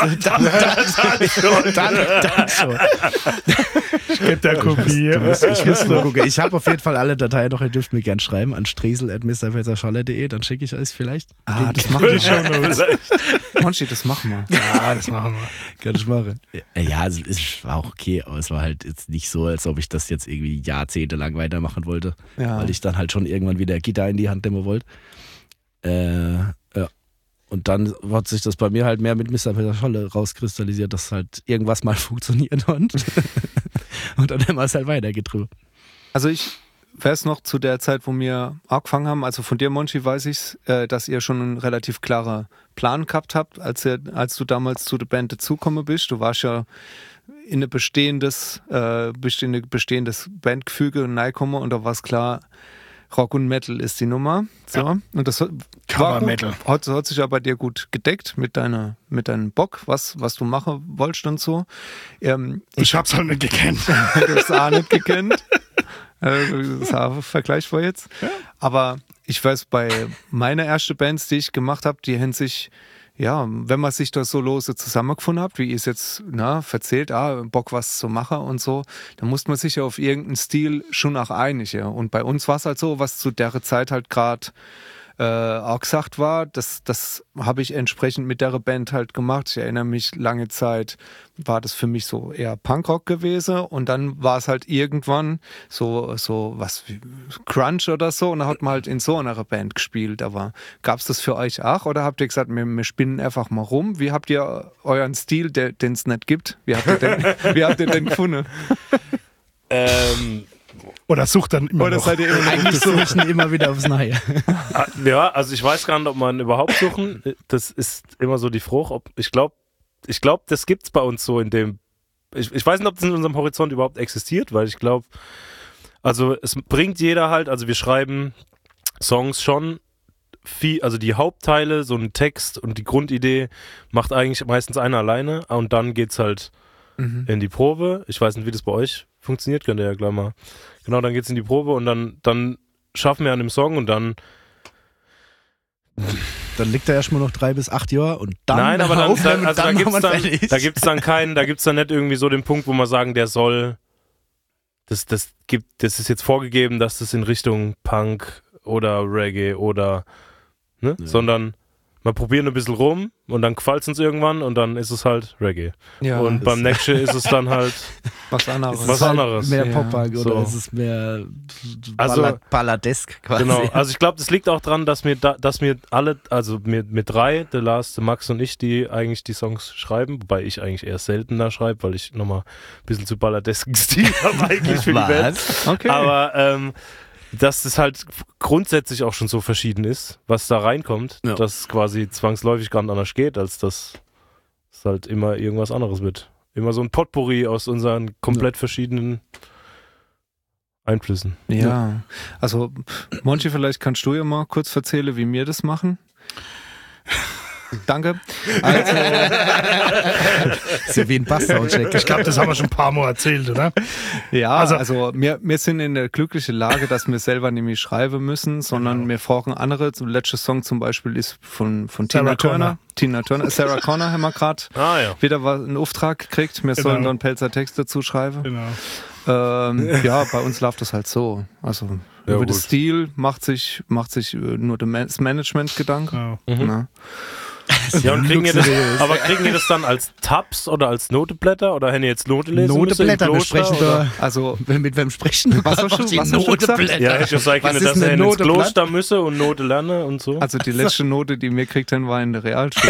Speaker 4: Dann schon.
Speaker 2: Ich gebe der Kopie.
Speaker 4: Ich muss nur gucken. Ich habe auf jeden Fall alle Dateien noch. Ihr dürft mir gerne schreiben an stresel@mrfelserscholle.de. Dann schicke ich euch vielleicht.
Speaker 1: Das machen wir. Monchi, das machen wir.
Speaker 2: Ja, das machen wir.
Speaker 4: Kann ich machen. Ja, also es war auch okay, aber es war halt jetzt nicht so, als ob ich das jetzt irgendwie jahrzehntelang weitermachen wollte. Ja. Weil ich dann halt schon irgendwann wieder Gitarre in die Hand nehmen wollte. Ja. Und dann hat sich das bei mir halt mehr mit Mr. Peter Scholle rauskristallisiert, dass halt irgendwas mal funktioniert und dann haben wir es halt weitergetrieben.
Speaker 1: Also ich weiß noch zu der Zeit, wo wir angefangen haben, also von dir, Monchi, weiß ich, dass ihr schon einen relativ klaren Plan gehabt habt, als du damals zu der Band dazugekommen bist. Du warst ja in ein bestehendes Bandgefüge reingekommen und da war es klar, Rock und Metal ist die Nummer. So. Ja. Und das
Speaker 2: Cover Metal.
Speaker 1: Hat sich ja bei dir gut gedeckt mit deinem Bock, was du machen wolltest und so.
Speaker 2: Ich hab's halt nicht gekannt.
Speaker 1: Du hast auch nicht gekannt. Das ist ein Vergleich vor jetzt. Ja. Aber ich weiß, bei meiner ersten Bands, die ich gemacht habe, die haben sich, ja, wenn man sich da so lose zusammengefunden hat, wie ihr es jetzt erzählt, Bock was zu machen und so, dann musste man sich ja auf irgendeinen Stil schon auch einigen. Und bei uns war es halt so, was zu der Zeit halt gerade auch gesagt war, das habe ich entsprechend mit der Band halt gemacht. Ich erinnere mich, lange Zeit war das für mich so eher Punkrock gewesen und dann war es halt irgendwann so was wie Crunch oder so und dann hat man halt in so einer Band gespielt. Aber gab es das für euch auch oder habt ihr gesagt, wir spinnen einfach mal rum? Wie habt ihr euren Stil, den es nicht gibt? Wie habt ihr den gefunden?
Speaker 2: Oder sucht dann immer
Speaker 1: Oder
Speaker 2: noch.
Speaker 1: seid ihr immer
Speaker 4: Eigentlich suchen immer wieder aufs Neue.
Speaker 3: Ja, also ich weiß gar nicht, ob man überhaupt suchen. Das ist immer so die Frucht. Ich glaube, das gibt's bei uns so in dem. Ich weiß nicht, ob das in unserem Horizont überhaupt existiert, weil ich glaube, also es bringt jeder halt, also wir schreiben Songs schon viel, also die Hauptteile, so ein Text und die Grundidee macht eigentlich meistens einer alleine und dann geht's halt in die Probe. Ich weiß nicht, wie das bei euch funktioniert, könnt ihr ja gleich mal. Genau, dann geht's in die Probe und dann schaffen wir an dem Song und dann
Speaker 4: liegt er erstmal noch 3 bis 8 Jahre und dann
Speaker 3: nein, aber da gibt's dann nicht irgendwie so den Punkt, wo man sagen, der soll das ist jetzt vorgegeben, dass das in Richtung Punk oder Reggae oder ne, sondern wir probieren ein bisschen rum und dann gefällt es uns irgendwann und dann ist es halt Reggae. Ja, und beim nächsten ist es dann halt
Speaker 1: was anderes.
Speaker 4: Was anderes. Mehr
Speaker 1: ja.
Speaker 4: Pop-Punk oder
Speaker 3: So.
Speaker 4: ist es mehr
Speaker 3: Also,
Speaker 4: balladesk quasi.
Speaker 3: Genau, also ich glaube, das liegt auch dran, dass wir alle, also wir 3, der Lars, der Max und ich, die eigentlich die Songs schreiben, wobei ich eigentlich eher seltener schreibe, weil ich nochmal ein bisschen zu balladesken Stil habe eigentlich für die Band.
Speaker 1: Okay.
Speaker 3: Aber dass das halt grundsätzlich auch schon so verschieden ist, was da reinkommt, dass es quasi zwangsläufig gar nicht anders geht, als dass es halt immer irgendwas anderes wird. Immer so ein Potpourri aus unseren komplett verschiedenen Einflüssen.
Speaker 1: Ja, also Monchi, vielleicht kannst du ja mal kurz erzählen, wie wir das machen. Danke. Also,
Speaker 4: ist ja wie ein Bass-Soundcheck.
Speaker 2: Ich glaube, das haben wir schon ein paar Mal erzählt, oder?
Speaker 1: Ja, also wir sind in der glücklichen Lage, dass wir selber nämlich schreiben müssen, sondern wir brauchen andere. Der letzte Song zum Beispiel ist von Tina Turner. Sarah Connor haben wir gerade wieder einen Auftrag gekriegt. Wir sollen dann Pelzer Text dazu schreiben.
Speaker 2: Genau.
Speaker 1: Ja, bei uns läuft das halt so. Also über den Stil macht sich nur das Management Gedanken. Ja.
Speaker 3: Ja, und kriegen ihr das dann als Tabs oder als Noteblätter oder wenn ihr jetzt Note lesen
Speaker 4: Noteblätter, wir sprechen da.
Speaker 1: Also,
Speaker 4: mit wem sprechen du?
Speaker 1: Was hast du Noteblätter?
Speaker 3: Ja, ich sage Ihnen, dass er ins Kloster müsse und Note lerne und so.
Speaker 1: Also die letzte Note, die wir gekriegt haben, war in der Realschule.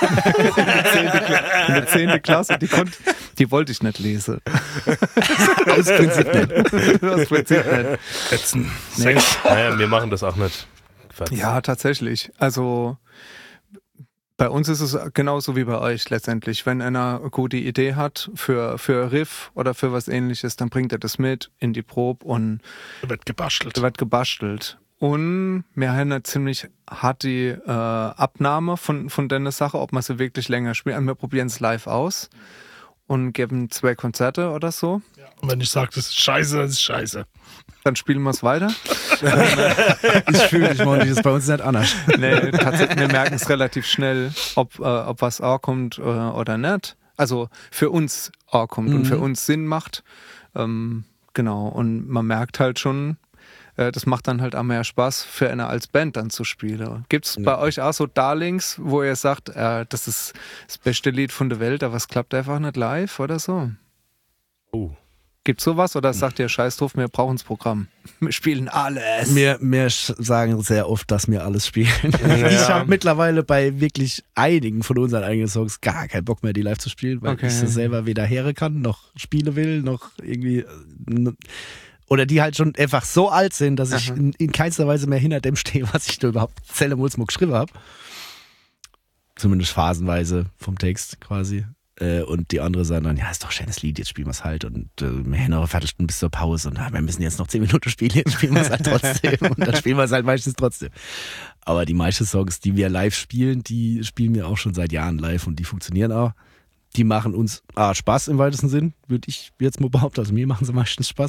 Speaker 1: in der 10. Klasse, die wollte ich nicht lesen.
Speaker 4: Aus Prinzip nicht.
Speaker 1: Aus Prinzip nicht.
Speaker 2: Fetzen.
Speaker 3: Nee. Naja, wir machen das auch nicht. Fetzen.
Speaker 1: Ja, tatsächlich. Also bei uns ist es genauso wie bei euch letztendlich. Wenn einer eine gute Idee hat für Riff oder für was Ähnliches, dann bringt er das mit in die Probe und
Speaker 2: wird gebastelt.
Speaker 1: Und wir haben eine ziemlich harte Abnahme von der Sache, ob man sie wirklich länger spielt. Wir probieren es live aus und geben 2 Konzerte oder so.
Speaker 2: Ja. Und wenn ich sage, das ist scheiße, das ist scheiße.
Speaker 1: Dann spielen wir es weiter.
Speaker 4: Ich fühle dich, Monty, das ist bei uns nicht anders.
Speaker 1: Nee, tatsächlich, wir merken es relativ schnell, ob was kommt oder nicht. Also für uns kommt und für uns Sinn macht. Genau, und man merkt halt schon, das macht dann halt auch mehr Spaß für eine als Band dann zu spielen. Gibt es bei euch auch so Darlings, wo ihr sagt, das ist das beste Lied von der Welt, aber es klappt einfach nicht live oder so? Gibt sowas oder sagt ihr, scheiß drauf, wir brauchen das Programm? Wir spielen alles.
Speaker 4: Wir sagen sehr oft, dass wir alles spielen.
Speaker 3: Ja.
Speaker 4: Ich habe mittlerweile bei wirklich einigen von unseren eigenen Songs gar keinen Bock mehr, die live zu spielen, weil ich so selber weder her kann, noch spielen will, noch irgendwie... Oder die halt schon einfach so alt sind, dass ich in keinster Weise mehr hinter dem stehe, was ich da überhaupt Zellemulsmuck geschrieben habe. Zumindest phasenweise vom Text quasi. Und die andere sagen dann, ja, ist doch ein schönes Lied, jetzt spielen wir es halt. Und wir haben noch eine Viertelstunde bis zur Pause und wir müssen jetzt noch 10 Minuten spielen, jetzt spielen wir es halt trotzdem. Und dann spielen wir es halt meistens trotzdem. Aber die meisten Songs, die wir live spielen, die spielen wir auch schon seit Jahren live und die funktionieren auch. Die machen uns Spaß im weitesten Sinn, würde ich jetzt mal behaupten. Also mir machen sie meistens Spaß.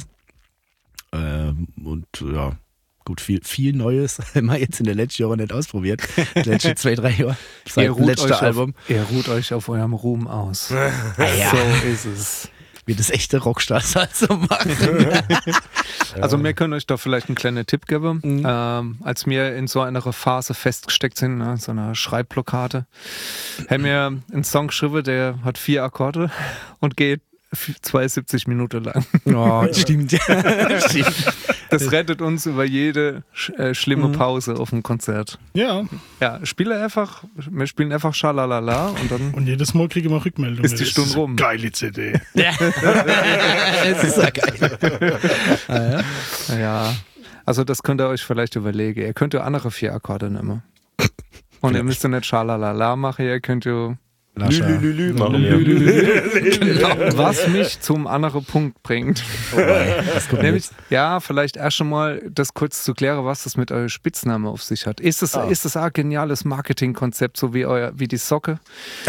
Speaker 4: Und ja, gut, viel Neues haben wir jetzt in den letzten Jahren nicht ausprobiert. Die letzten 2-3 Jahre. Seit dem letzten Album.
Speaker 1: Ihr ruht euch auf eurem Ruhm aus.
Speaker 4: Ja.
Speaker 1: So ist es.
Speaker 4: Wie das echte Rockstars halt so machen.
Speaker 1: Also wir können euch da vielleicht einen kleinen Tipp geben. Als wir in so einer Phase festgesteckt sind, ne, so einer Schreibblockade, haben wir einen Song geschrieben, der hat 4 Akkorde und geht 72 Minuten lang.
Speaker 4: Oh, stimmt.
Speaker 1: Das rettet uns über jede schlimme Pause auf dem Konzert.
Speaker 2: Ja.
Speaker 1: Ja, wir spielen einfach Schalalala und dann
Speaker 2: Und jedes Mal kriege ich mal Rückmeldung.
Speaker 1: ist die Stunde rum.
Speaker 2: Geile CD.
Speaker 4: Es ist ja geil.
Speaker 1: Ja, also das könnt ihr euch vielleicht überlegen. Ihr könnt ja andere 4 Akkorde nehmen. Und ihr müsst ja nicht Schalalala machen, ihr könnt ja
Speaker 3: Lülülülü machen wir.
Speaker 1: genau, was mich zum anderen Punkt bringt.
Speaker 4: Das kommt
Speaker 1: Nämlich, ja, vielleicht erst schon mal das kurz zu klären, was das mit eurem Spitznamen auf sich hat. Ist das ein geniales Marketingkonzept, so wie die Socke?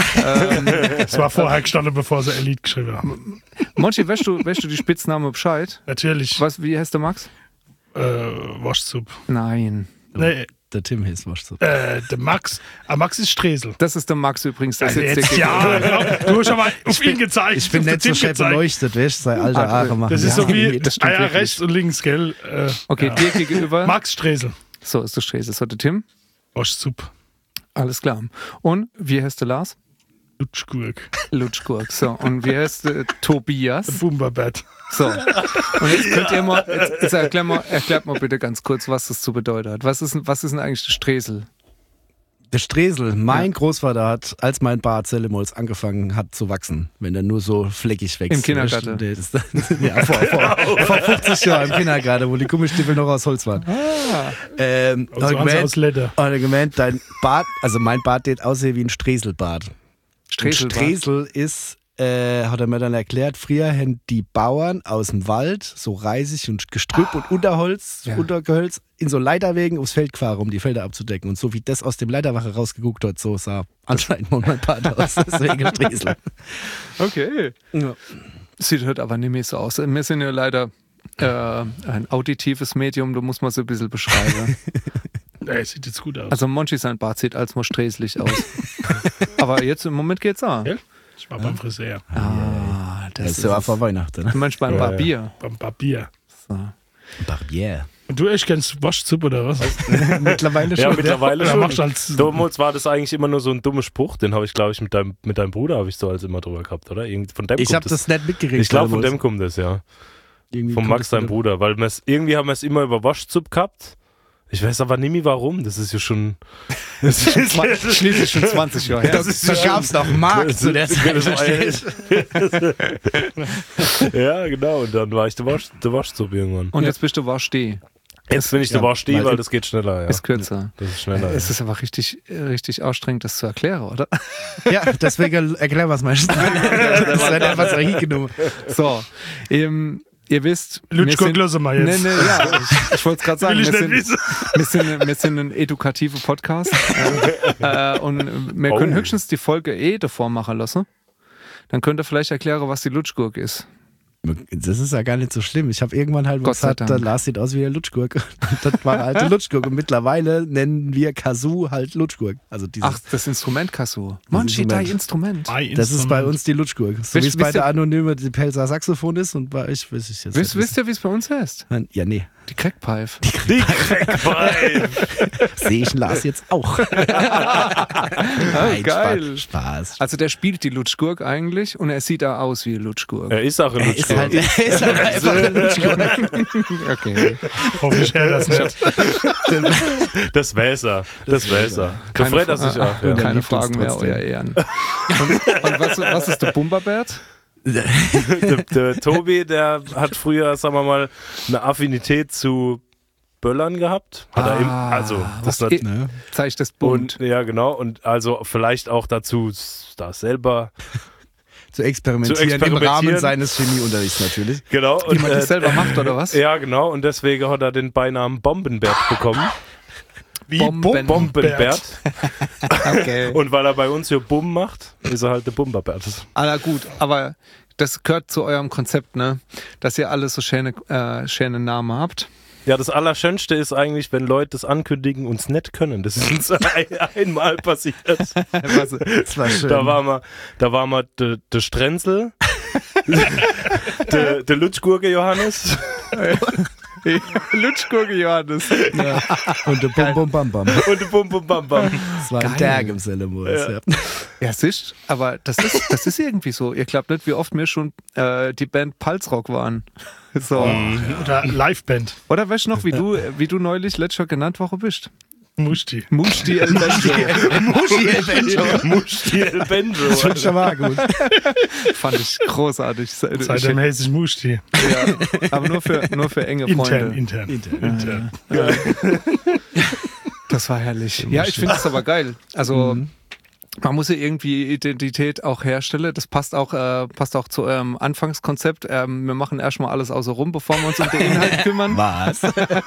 Speaker 2: Das war vorher gestanden, bevor sie Elite geschrieben haben.
Speaker 1: Monchi, weißt du die Spitzname Bescheid?
Speaker 2: Natürlich.
Speaker 1: Wie heißt der Max?
Speaker 2: Waschzup.
Speaker 1: Nein.
Speaker 2: Nee,
Speaker 4: Der Tim heißt Waschzup.
Speaker 2: der Max. Max ist Stresel.
Speaker 1: Das ist der Max übrigens. Der
Speaker 2: Also
Speaker 1: sitzt
Speaker 2: jetzt,
Speaker 1: hier
Speaker 2: ja, genau. Du hast aber auf ihn gezeigt.
Speaker 4: Ich bin
Speaker 2: auf
Speaker 4: nicht
Speaker 2: den
Speaker 4: so
Speaker 2: Tim
Speaker 4: schön
Speaker 2: gezeigt.
Speaker 4: beleuchtet, weißt du, sei alter Haare machen.
Speaker 2: Das ist so wie
Speaker 1: das stimmt wirklich.
Speaker 2: rechts und links, gell?
Speaker 1: Okay,
Speaker 2: ja.
Speaker 1: dir gegenüber.
Speaker 2: Max Stresel.
Speaker 1: So ist der Sträße. So der Tim.
Speaker 2: Waschzup.
Speaker 1: Alles klar. Und wie heißt der Lars?
Speaker 2: Lutschgurk.
Speaker 1: Lutschgurk. So. Und wie heißt der Tobias?
Speaker 2: Bumberbett.
Speaker 1: So. Und jetzt könnt ihr mal, jetzt erklärt mal bitte ganz kurz, was das zu bedeuten hat. Was ist denn eigentlich der Stresel?
Speaker 4: Der Stresel, mein Großvater hat, als mein Bart Zellemols angefangen hat zu wachsen, wenn er nur so fleckig wächst.
Speaker 1: Im Kindergarten?
Speaker 4: Ja, vor 50 Jahren im Kindergarten, wo die Gummistiefel noch aus Holz waren.
Speaker 2: Aus Leder.
Speaker 4: Und er gemeint, dein Bart, also mein Bart sieht aussehen wie ein Streselbart.
Speaker 1: Streselbart.
Speaker 4: Stresel ist, hat er mir dann erklärt, früher haben die Bauern aus dem Wald so Reisig und Gestrüpp und Untergehölz in so Leiterwegen aufs Feld gefahren, um die Felder abzudecken. Und so wie das aus dem Leiterwache rausgeguckt hat, so sah anscheinend mal mein Bart aus. Deswegen Stresel.
Speaker 1: Okay.
Speaker 4: Ja.
Speaker 1: Sieht halt aber nicht mehr so aus. Wir sind ja leider ein auditives Medium, da muss man so ein bisschen beschreiben.
Speaker 2: Ja, sieht jetzt gut aus.
Speaker 1: Also Monchi sein Bart sieht als mal sträßlich aus. Aber jetzt im Moment geht's auch.
Speaker 2: Ja? Ich war beim Friseur.
Speaker 4: Das ist ja vor Weihnachten. Ne?
Speaker 1: Du meinst beim Barbier.
Speaker 2: Beim Papier.
Speaker 1: So.
Speaker 4: Barbier.
Speaker 2: Und du echt kennst Waschzup oder was?
Speaker 4: Mittlerweile schon.
Speaker 3: Ja, mittlerweile
Speaker 2: Oder
Speaker 3: schon.
Speaker 2: machst du als
Speaker 3: Damals war das eigentlich immer nur so ein dummer Spruch, den habe ich, glaube ich, mit deinem Bruder habe ich so als immer drüber gehabt, oder? Von dem
Speaker 4: Ich
Speaker 3: kommt
Speaker 4: habe das nicht mitgekriegt.
Speaker 3: Ich glaube, von dem kommt das, ja.
Speaker 4: Irgendwie
Speaker 3: Von
Speaker 4: kommt
Speaker 3: Max,
Speaker 4: das
Speaker 3: dein
Speaker 4: von dem-
Speaker 3: Bruder, weil irgendwie haben wir es immer über Waschzup gehabt. Ich weiß aber nicht mehr warum, das ist ja schon...
Speaker 1: Schließlich schon 20 Jahre her.
Speaker 3: Das ist
Speaker 4: Da
Speaker 3: ja
Speaker 4: gab es noch Markt zu der Zeit.
Speaker 3: Ja, genau, und dann war ich der Waschzup irgendwann.
Speaker 1: Und jetzt bist du Waschsteh.
Speaker 3: Jetzt bin ich der Waschsteh, weil das geht schneller, ja.
Speaker 1: Ist kürzer.
Speaker 3: Das ist schneller.
Speaker 1: Es ist aber richtig anstrengend, das zu erklären, oder?
Speaker 4: Ja, deswegen erklär was meistens. Das wird einfach so hingenommen.
Speaker 1: So, ihr wisst...
Speaker 2: Lutschgurk lassen wir jetzt.
Speaker 1: Nee, ja, ich wollte es gerade sagen.
Speaker 2: Will ich nicht wissen.
Speaker 1: Wir sind ein edukativer Podcast und wir können höchstens die Folge davor machen lassen. Dann könnt ihr vielleicht erklären, was die Lutschgurk ist.
Speaker 4: Das ist ja gar nicht so schlimm. Ich habe irgendwann halt
Speaker 1: Gott sei
Speaker 4: gesagt,
Speaker 1: Dank.
Speaker 4: der Lars sieht aus wie der Lutschgurk. Und das war halt der Lutschgurk. Und mittlerweile nennen wir Kazoo halt Lutschgurk. Also dieses,
Speaker 1: Ach, das Instrument Kasu. Monchi, dein Instrument.
Speaker 4: das ist bei uns die Lutschgurk. So wie es
Speaker 1: Wisst
Speaker 4: bei
Speaker 1: ihr-
Speaker 4: der Anonyme die Pelzer Saxophon ist und bei euch weiß ich jetzt
Speaker 1: Wisst ihr, wie es bei uns heißt?
Speaker 4: Ja, nee.
Speaker 1: Die Crackpipe.
Speaker 3: Die Crackpipe.
Speaker 4: Sehe ich Lars jetzt auch. Nein,
Speaker 1: geil.
Speaker 4: Spaß.
Speaker 1: Also der spielt die Lutschgurk eigentlich und er sieht da aus wie Lutschgurk.
Speaker 3: Er ist auch ein
Speaker 4: Er ist
Speaker 3: Lutschgurk.
Speaker 4: halt, einfach ein Lutschgurk.
Speaker 1: Okay.
Speaker 2: Hoffentlich hält das nicht.
Speaker 3: Das Wässer. Das Wässer. Da freut er sich auch. Ja.
Speaker 1: Keine
Speaker 4: liebt uns
Speaker 1: Fragen mehr,
Speaker 4: trotzdem.
Speaker 1: euer Ehren. Und was ist der Bumberbert?
Speaker 3: Der Tobi, der hat früher, sagen wir mal, eine Affinität zu Böllern gehabt. Hat er also, das
Speaker 1: was
Speaker 3: hat,
Speaker 4: Ne?
Speaker 1: zeig das bunt.
Speaker 3: und ja, genau. Und also vielleicht auch dazu, da selber.
Speaker 4: Zu experimentieren im Rahmen seines Chemieunterrichts natürlich.
Speaker 3: Genau.
Speaker 1: Wie man das selber macht, oder was?
Speaker 3: Ja, genau. Und deswegen hat er den Beinamen Bombenbert bekommen.
Speaker 2: Wie
Speaker 3: Bombenbert.
Speaker 1: Okay.
Speaker 3: Und weil er bei uns hier Bumm macht, ist er halt der Bumberbert.
Speaker 1: Gut, aber das gehört zu eurem Konzept, ne? Dass ihr alle so schöne Namen habt.
Speaker 3: Ja, das Allerschönste ist eigentlich, wenn Leute das ankündigen und es nicht können. Das ist uns einmal passiert.
Speaker 4: Das war schön.
Speaker 3: Da war mal der Strenzel, der Lutschgurke Johannes.
Speaker 1: Lutschgurke Johannes.
Speaker 4: Ja. Und der Bum Bum Bam Bam.
Speaker 3: Und der Bum Bum Bam Bam.
Speaker 4: Das war ein
Speaker 1: Geil.
Speaker 4: Tag im Sellemus. Ja.
Speaker 1: Ja, siehst, aber das ist irgendwie so. Ihr glaubt nicht, wie oft wir schon die Band Palzrock waren. So.
Speaker 2: Oder Liveband.
Speaker 1: Oder weißt du noch, wie du neulich letztes Jahr genannt worden bist?
Speaker 2: Musti.
Speaker 1: Musti El Benjo.
Speaker 3: Musti El Benjo.
Speaker 4: Das finde ich schon mal gut.
Speaker 1: Fand ich großartig.
Speaker 2: Seitdem heißt es Musti.
Speaker 1: Ja, aber nur für enge Freunde.
Speaker 2: Intern.
Speaker 1: Das war herrlich. Ja, ich finde das aber geil. Also man muss ja irgendwie Identität auch herstellen. Das passt auch zu eurem Anfangskonzept. Wir machen erstmal alles außer rum, bevor wir uns um den Inhalt kümmern.
Speaker 4: Was?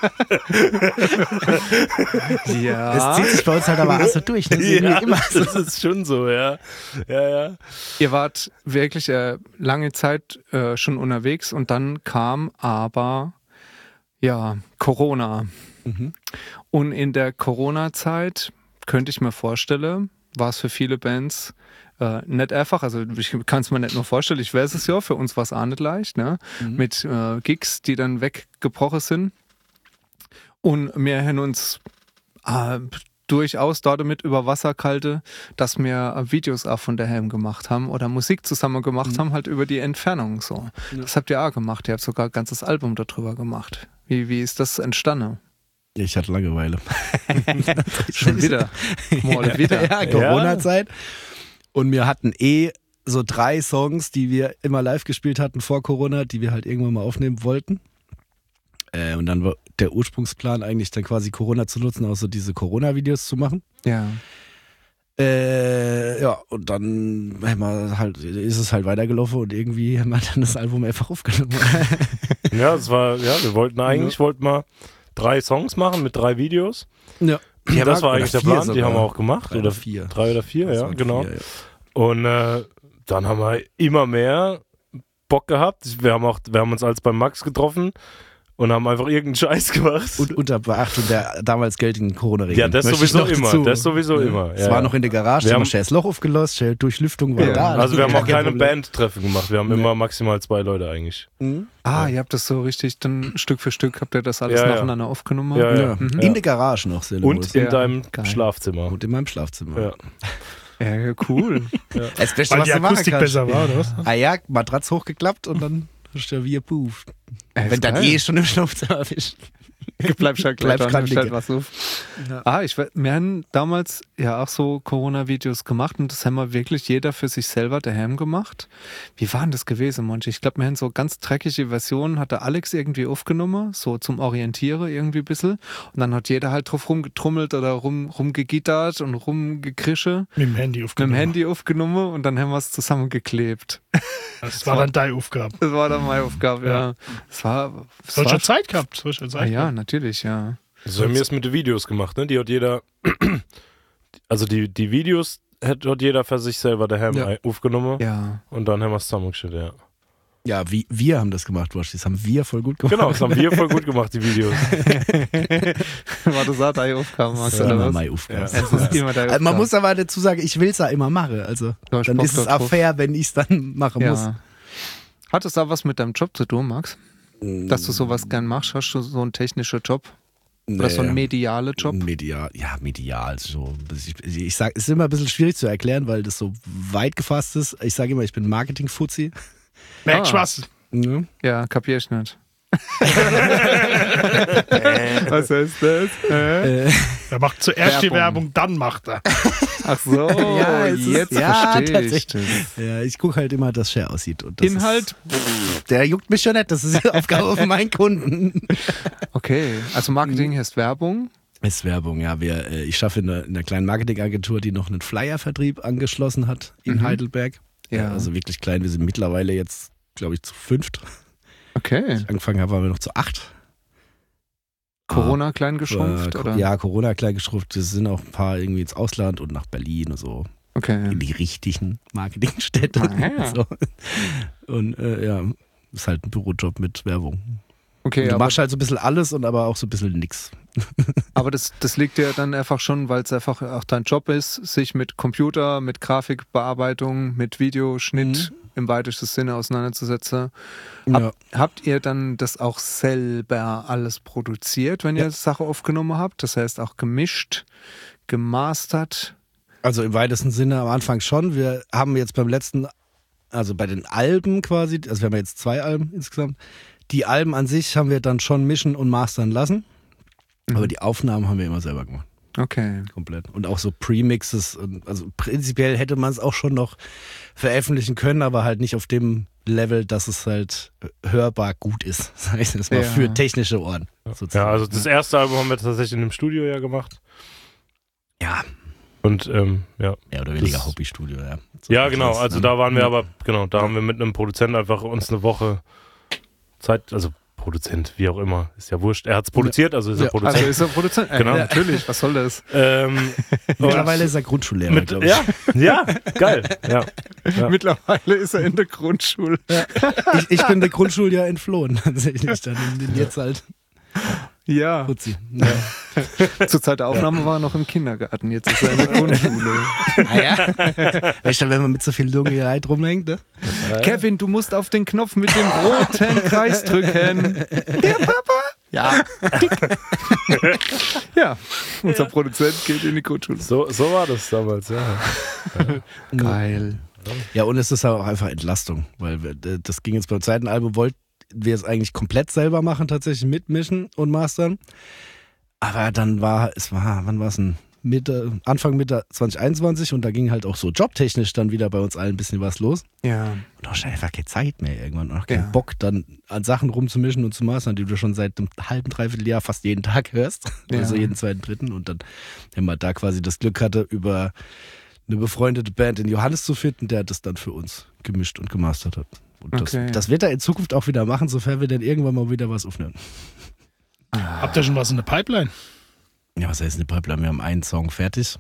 Speaker 1: Ja.
Speaker 4: Es zieht sich bei uns halt aber auch so durch. Ne?
Speaker 3: Ja,
Speaker 4: Immer so.
Speaker 3: das ist schon so, ja. Ja.
Speaker 1: Ihr wart wirklich lange Zeit schon unterwegs und dann kam aber Corona. Und in der Corona-Zeit könnte ich mir vorstellen, war es für viele Bands nicht einfach. Also ich kann es mir nicht nur vorstellen, ich weiß es ja, für uns war es auch nicht leicht, ne? Mit Gigs, die dann weggebrochen sind. Und wir haben uns durchaus damit über Wasser gehalten, dass wir Videos auch von daheim gemacht haben oder Musik zusammen gemacht haben, halt über die Entfernung so. Ja. Das habt ihr auch gemacht. Ihr habt sogar ein ganzes Album darüber gemacht. Wie ist das entstanden?
Speaker 4: Ich hatte Langeweile.
Speaker 1: Schon wieder. Mal wieder.
Speaker 4: Ja, Corona-Zeit. Und wir hatten so 3 Songs, die wir immer live gespielt hatten vor Corona, die wir halt irgendwann mal aufnehmen wollten. Und dann war der Ursprungsplan eigentlich dann quasi Corona zu nutzen, auch so diese Corona-Videos zu machen.
Speaker 1: Ja.
Speaker 4: Und dann ist es halt weitergelaufen und irgendwie haben wir dann das Album einfach aufgenommen.
Speaker 3: Ja, wir wollten mal 3 Songs machen mit 3 Videos.
Speaker 4: Ja.
Speaker 3: Das war eigentlich der Plan, die haben wir auch gemacht.
Speaker 4: 3 oder 4.
Speaker 3: 3 oder 4, ja, genau.
Speaker 4: 4, ja.
Speaker 3: Und dann haben wir immer mehr Bock gehabt. Wir haben uns als beim Max getroffen und haben einfach irgendeinen Scheiß gemacht.
Speaker 4: Und unter Beachtung der damals geltenden Corona-Regeln.
Speaker 3: Ja, das sowieso immer.
Speaker 4: Es war noch in der Garage, wir haben schön das Loch aufgelöst, schön Durchlüftung war da.
Speaker 3: Also wir haben auch keine
Speaker 4: Problem.
Speaker 3: Bandtreffen gemacht. Wir haben immer maximal 2 Leute eigentlich.
Speaker 4: Mhm.
Speaker 1: Ihr habt das so richtig, dann Stück für Stück habt ihr das alles nacheinander aufgenommen.
Speaker 3: Ja.
Speaker 4: Ja. In der Garage noch. Sehr
Speaker 3: Und in deinem
Speaker 1: geil.
Speaker 3: Schlafzimmer.
Speaker 4: Und in meinem Schlafzimmer.
Speaker 3: Ja.
Speaker 1: Ja, cool.
Speaker 4: Das Beste,
Speaker 2: Weil
Speaker 4: was
Speaker 2: die
Speaker 4: du machen
Speaker 2: Akustik
Speaker 4: kannst.
Speaker 2: besser war, oder was?
Speaker 4: Ja, Matratz hochgeklappt und dann ist der wie ein Puff. Wenn
Speaker 1: ist
Speaker 4: dann
Speaker 1: geil.
Speaker 4: schon im Schlafzimmer bist.
Speaker 1: Bleibst halt
Speaker 4: Bleibst grad
Speaker 1: stellt
Speaker 4: liegen.
Speaker 1: was auf.
Speaker 4: Ja.
Speaker 1: Wir haben damals ja auch so Corona-Videos gemacht und das haben wir wirklich jeder für sich selber daheim gemacht. Wie war denn das gewesen, Monchi? Ich glaube, wir haben so ganz dreckige Versionen, hat der Alex irgendwie aufgenommen, so zum Orientieren irgendwie ein bisschen. Und dann hat jeder halt drauf rumgetrummelt oder rumgegittert und rumgekrische.
Speaker 2: Mit dem Handy
Speaker 1: aufgenommen und dann haben wir es zusammengeklebt.
Speaker 2: Das war dann deine Aufgabe.
Speaker 1: Das war dann meine Aufgabe, ja.
Speaker 2: Solche Zeit gehabt.
Speaker 1: Ja, natürlich, ja.
Speaker 3: So haben wir es mit den Videos gemacht, ne? Die hat jeder, also die Videos hat jeder für sich selber daheim aufgenommen.
Speaker 1: Ja.
Speaker 3: Und dann haben wir es zusammengestellt, ja.
Speaker 4: Ja, wir haben das gemacht, Wasch. Das haben wir voll gut gemacht.
Speaker 3: Genau, das haben wir voll gut gemacht, die Videos.
Speaker 1: War das auch deine Aufgabe, Max,
Speaker 4: Das ist
Speaker 1: oder
Speaker 4: immer
Speaker 1: was?
Speaker 4: meine Aufgabe.
Speaker 3: Ja.
Speaker 1: Es ist immer deine
Speaker 4: Also man
Speaker 1: Aufgabe.
Speaker 4: muss aber dazu sagen, ich will es ja immer machen. Also
Speaker 1: Du hast
Speaker 4: dann
Speaker 1: Bock
Speaker 4: ist es
Speaker 1: da
Speaker 4: auch
Speaker 1: drauf.
Speaker 4: fair, wenn ich es dann machen muss.
Speaker 1: Ja. Hat es da was mit deinem Job zu tun, Max? dass du sowas gern machst? Hast du so einen technischen Job? Oder so einen medialen Job?
Speaker 4: Medial. So. Ich sage, es ist immer ein bisschen schwierig zu erklären, weil das so weit gefasst ist. Ich sage immer, ich bin Marketing-Fuzzi.
Speaker 2: Merkst was?
Speaker 4: Ja.
Speaker 1: Ja, kapier ich nicht. Was heißt das?
Speaker 2: Er macht zuerst die Werbung, dann macht er.
Speaker 1: Ach so,
Speaker 4: Ja, es ist-
Speaker 1: jetzt
Speaker 4: ja,
Speaker 1: verstehe ich
Speaker 4: tatsächlich.
Speaker 1: das.
Speaker 4: Ja, ich gucke halt immer, dass Share aussieht. Und das
Speaker 1: Inhalt?
Speaker 4: der juckt mich schon nicht. Das ist die Aufgabe von meinen Kunden.
Speaker 1: Okay, also Marketing heißt Werbung.
Speaker 4: Ist Werbung, ja. Ich schaffe in einer kleinen Marketingagentur, die noch einen Flyer-Vertrieb angeschlossen hat in Heidelberg.
Speaker 1: Ja.
Speaker 4: Also wirklich klein. Wir sind mittlerweile jetzt, glaube ich, zu 5.
Speaker 1: Okay.
Speaker 4: Angefangen haben, waren wir noch zu 8.
Speaker 1: Corona klein geschrumpft, oder?
Speaker 4: Ja, Corona klein geschrumpft. Es sind auch ein paar irgendwie ins Ausland und nach Berlin und so.
Speaker 1: Okay.
Speaker 4: In die richtigen Marketingstädte.
Speaker 1: Ah, ja.
Speaker 4: So. Und ja, ist halt ein Bürojob mit Werbung.
Speaker 1: Okay,
Speaker 4: Und du
Speaker 1: aber,
Speaker 4: machst halt so ein bisschen alles und aber auch so ein bisschen nix.
Speaker 1: aber das liegt dir dann einfach schon, weil es einfach auch dein Job ist, sich mit Computer, mit Grafikbearbeitung, mit Videoschnitt im weitesten Sinne auseinanderzusetzen.
Speaker 4: Ja.
Speaker 1: Habt ihr dann das auch selber alles produziert, wenn ihr Sache aufgenommen habt? Das heißt auch gemischt, gemastert?
Speaker 4: Also im weitesten Sinne am Anfang schon. Wir haben jetzt beim letzten, also bei den Alben quasi, also wir haben jetzt 2 Alben insgesamt. Die Alben an sich haben wir dann schon mischen und mastern lassen. Aber die Aufnahmen haben wir immer selber gemacht.
Speaker 1: Okay.
Speaker 4: Komplett. Und auch so Premixes. Also prinzipiell hätte man es auch schon noch veröffentlichen können, aber halt nicht auf dem Level, dass es halt hörbar gut ist. Sag ich das mal,
Speaker 1: Ja.
Speaker 4: für technische Ohren.
Speaker 3: Ja, also das erste Album haben wir tatsächlich in einem Studio ja gemacht.
Speaker 4: Ja,
Speaker 3: Und ja.
Speaker 4: mehr oder weniger
Speaker 3: Das-
Speaker 4: Hobbystudio, ja. So
Speaker 3: Ja, genau. Also da waren wir
Speaker 4: Ja.
Speaker 3: aber, genau, da haben wir mit einem Produzenten einfach uns eine Woche Zeit, also Produzent, wie auch immer, ist ja wurscht. Er hat es produziert, also ist er
Speaker 4: Ja,
Speaker 3: Produzent.
Speaker 1: Also ist er Produzent?
Speaker 3: Genau.
Speaker 1: Ja, natürlich, was soll das?
Speaker 4: Mittlerweile ist er Grundschullehrer,
Speaker 3: mit,
Speaker 4: glaube ich.
Speaker 3: ja, geil. Ja. Ja.
Speaker 1: Mittlerweile ist er in der Grundschule.
Speaker 4: Ich bin der Grundschuljahr entflohen, tatsächlich. Dann jetzt halt
Speaker 1: Ja,
Speaker 4: Putzi. Ja.
Speaker 1: zur Zeit der Aufnahme war er noch im Kindergarten, jetzt ist er in der Grundschule.
Speaker 4: Ah, ja? Weißt du, wenn man mit so viel Dunkelheit rumhängt, ne?
Speaker 1: Kevin, du musst auf den Knopf mit dem roten Kreis drücken. Der Papa? Ja. Ja, unser Produzent geht in die Grundschule.
Speaker 3: So war das damals, ja.
Speaker 1: Geil.
Speaker 4: Ja, und es ist auch einfach Entlastung, weil das ging jetzt beim zweiten Album, wollten wir es eigentlich komplett selber machen, tatsächlich mitmischen und mastern. Aber dann wann war es denn? Anfang Mitte 2021 und da ging halt auch so jobtechnisch dann wieder bei uns allen ein bisschen was los.
Speaker 1: Ja.
Speaker 4: Und auch schon einfach keine Zeit mehr irgendwann und auch keinen
Speaker 1: Ja.
Speaker 4: Bock dann an Sachen rumzumischen und zu mastern, die du schon seit einem halben, dreiviertel Jahr fast jeden Tag hörst.
Speaker 1: Ja.
Speaker 4: Also jeden zweiten, dritten. Und dann, wenn man da quasi das Glück hatte, über eine befreundete Band in Johannes zu finden, der das dann für uns gemischt und gemastert hat. Und
Speaker 1: Okay.
Speaker 4: das wird er in Zukunft auch wieder machen, sofern wir dann irgendwann mal wieder was aufnehmen.
Speaker 2: Habt ihr schon was in der Pipeline?
Speaker 4: Ja, was heißt eine Pipeline? Wir haben einen Song fertig.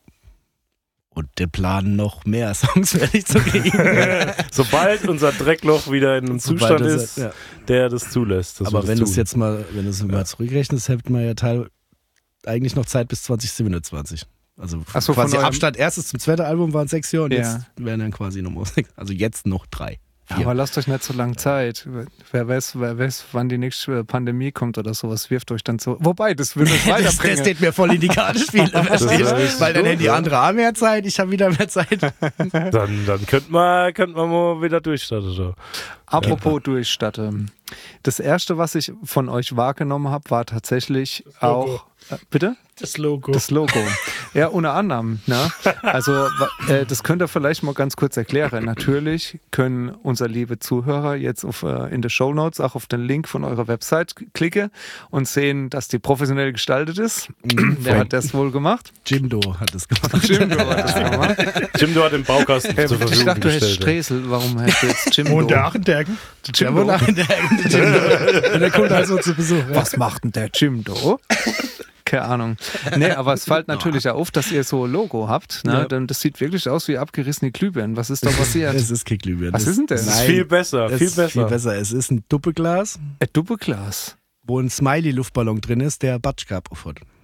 Speaker 4: Und der Plan, noch mehr Songs fertig zu kriegen.
Speaker 3: Sobald unser Dreckloch wieder in einem Zustand
Speaker 4: Sobald
Speaker 3: ist,
Speaker 4: ja.
Speaker 3: der das zulässt. dass wir
Speaker 4: Aber
Speaker 3: das
Speaker 4: wenn du es
Speaker 3: tun.
Speaker 4: jetzt mal, zurückrechnest, hätte man ja eigentlich noch Zeit bis 2027. Also
Speaker 1: Ach so,
Speaker 4: quasi
Speaker 1: von eurem-
Speaker 4: Abstand erstes zum zweiten Album waren 6 Jahre und
Speaker 1: Ja.
Speaker 4: jetzt wären dann quasi noch 6. Also jetzt noch 3.
Speaker 1: Ja, aber lasst euch nicht so lange Zeit. Wer weiß, wann die nächste Pandemie kommt oder sowas, wirft euch dann so. Wobei, das würde euch
Speaker 4: Das
Speaker 1: weiterbringen.
Speaker 4: steht mir voll in die Karte spielen, verstehst
Speaker 3: ist
Speaker 4: du?
Speaker 3: richtig
Speaker 4: Weil dann
Speaker 3: gut,
Speaker 4: hätten die
Speaker 3: ja.
Speaker 4: andere auch mehr Zeit, ich habe wieder mehr Zeit.
Speaker 3: Dann könnte man mal wieder durchstarten. So.
Speaker 1: Apropos Durchstatte. Das erste, was ich von euch wahrgenommen habe, war tatsächlich
Speaker 2: Logo.
Speaker 1: auch. Bitte?
Speaker 2: Das Logo.
Speaker 1: Das Logo. Ja, unter anderem. Ne? Also, das könnt ihr vielleicht mal ganz kurz erklären. Natürlich können unsere liebe Zuhörer jetzt in den Shownotes auch auf den Link von eurer Website klicken und sehen, dass die professionell gestaltet ist. Wer hat das wohl gemacht?
Speaker 4: Jimdo hat es gemacht.
Speaker 1: Jimdo hat das gemacht.
Speaker 3: Jimdo hat den Baukasten zur
Speaker 1: Ich
Speaker 3: Verfügung
Speaker 1: dachte, du hättest
Speaker 3: gestellt.
Speaker 1: Stresel. Warum hast du jetzt Jimdo?
Speaker 2: Und der Achendergen?
Speaker 4: Der wohnt auch in der Jimdo. Und der kommt also zu Besuch. Ja.
Speaker 1: Was macht denn der Jimdo? Keine Ahnung. Nee, aber es fällt natürlich ja auf, dass ihr so ein Logo habt. Ne?
Speaker 4: Ja.
Speaker 1: Denn das sieht wirklich aus wie abgerissene Glühbirnen. Was ist da passiert?
Speaker 4: Es ist kein Glühbirne.
Speaker 1: Was ist denn das?
Speaker 3: Das ist viel besser,
Speaker 4: Es
Speaker 3: viel
Speaker 4: ist
Speaker 3: besser.
Speaker 4: viel besser. Es ist ein Doppelglas,
Speaker 1: Ein Doppelglas.
Speaker 4: wo ein Smiley-Luftballon drin ist, der Batschkap aufhat.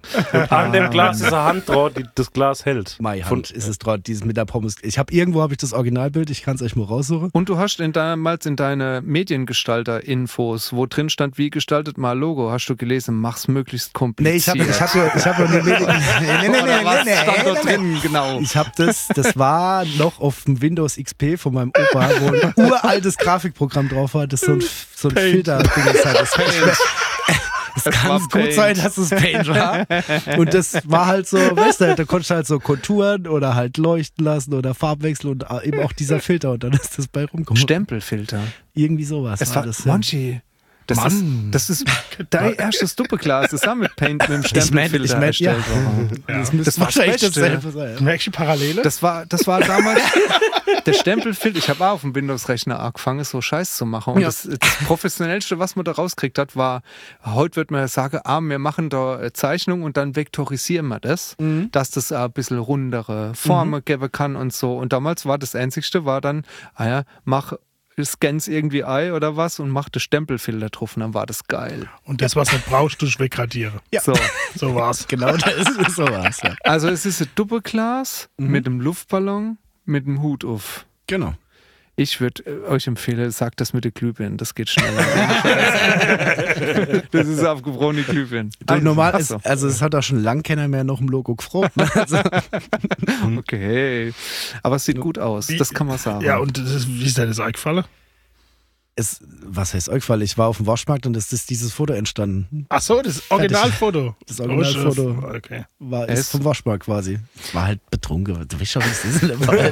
Speaker 3: An dem Glas ist eine Hand drauf, die das Glas hält.
Speaker 4: Meine Hand ist es dort, dieses mit der Pommes. Irgendwo habe ich das Originalbild, ich kann es euch mal raussuchen.
Speaker 1: Und du hast damals in deine Mediengestalter-Infos, wo drin stand, wie gestaltet mal Logo, hast du gelesen, mach's möglichst kompliziert.
Speaker 4: Nee, ich hab noch eine Medien. Nee.
Speaker 1: Stand da drin, genau.
Speaker 4: Ich habe das war noch auf dem Windows XP von meinem Opa, wo ein uraltes Grafikprogramm drauf war, das so ein Filter-Ding ist halt. Es kann gut sein, dass es Paint war. Und das war halt so, weißt du, da konntest du halt so Konturen oder halt leuchten lassen oder Farbwechsel und eben auch dieser Filter und dann ist das bei rumgekommen.
Speaker 1: Stempelfilter.
Speaker 4: Irgendwie sowas.
Speaker 1: Es war
Speaker 4: das.
Speaker 1: Monchi. Das ist dein erstes Doppelglas. Das war mit Paint, mit dem Stempelfilter erstellt worden.
Speaker 2: Ja.
Speaker 4: Das war wahrscheinlich dasselbe sein.
Speaker 2: Du merkst die Parallele?
Speaker 1: Das war damals der Stempelfilter. Ich habe auch auf dem Windows-Rechner angefangen, so Scheiß zu machen. Und das Professionellste, was man da rauskriegt hat, war, heute wird man sagen, wir machen da Zeichnung und dann vektorisieren wir das, dass das ein bisschen rundere Formen geben kann und so. Und damals war das Einzigste, war dann, scans irgendwie ein oder was und mach das Stempelfilter drauf und dann war das geil.
Speaker 2: Und das, was du brauchst, du wegradieren.
Speaker 1: Ja.
Speaker 2: So war's.
Speaker 4: Genau, so war's. Ja.
Speaker 1: Also es ist ein Doppelglas mit einem Luftballon mit dem Hut auf.
Speaker 4: Genau.
Speaker 1: Ich würde euch empfehlen, sagt das mit der Glühbirne, das geht schneller. Das ist aufgebrochene Glühbirne.
Speaker 4: Normal ist, also es hat auch schon lange keiner mehr noch im Logo gefroren. Also.
Speaker 1: Okay, aber es sieht gut aus, das kann man sagen.
Speaker 2: Ja, und wie ist dir das eingefallen?
Speaker 4: Was heißt euch, weil ich war auf dem Waschmarkt und es ist dieses Foto entstanden.
Speaker 2: Ach so, das Originalfoto.
Speaker 4: Das Originalfoto
Speaker 2: okay.
Speaker 4: ist vom Waschmarkt quasi. Es war halt betrunken. Du weißt schon, wie es ist.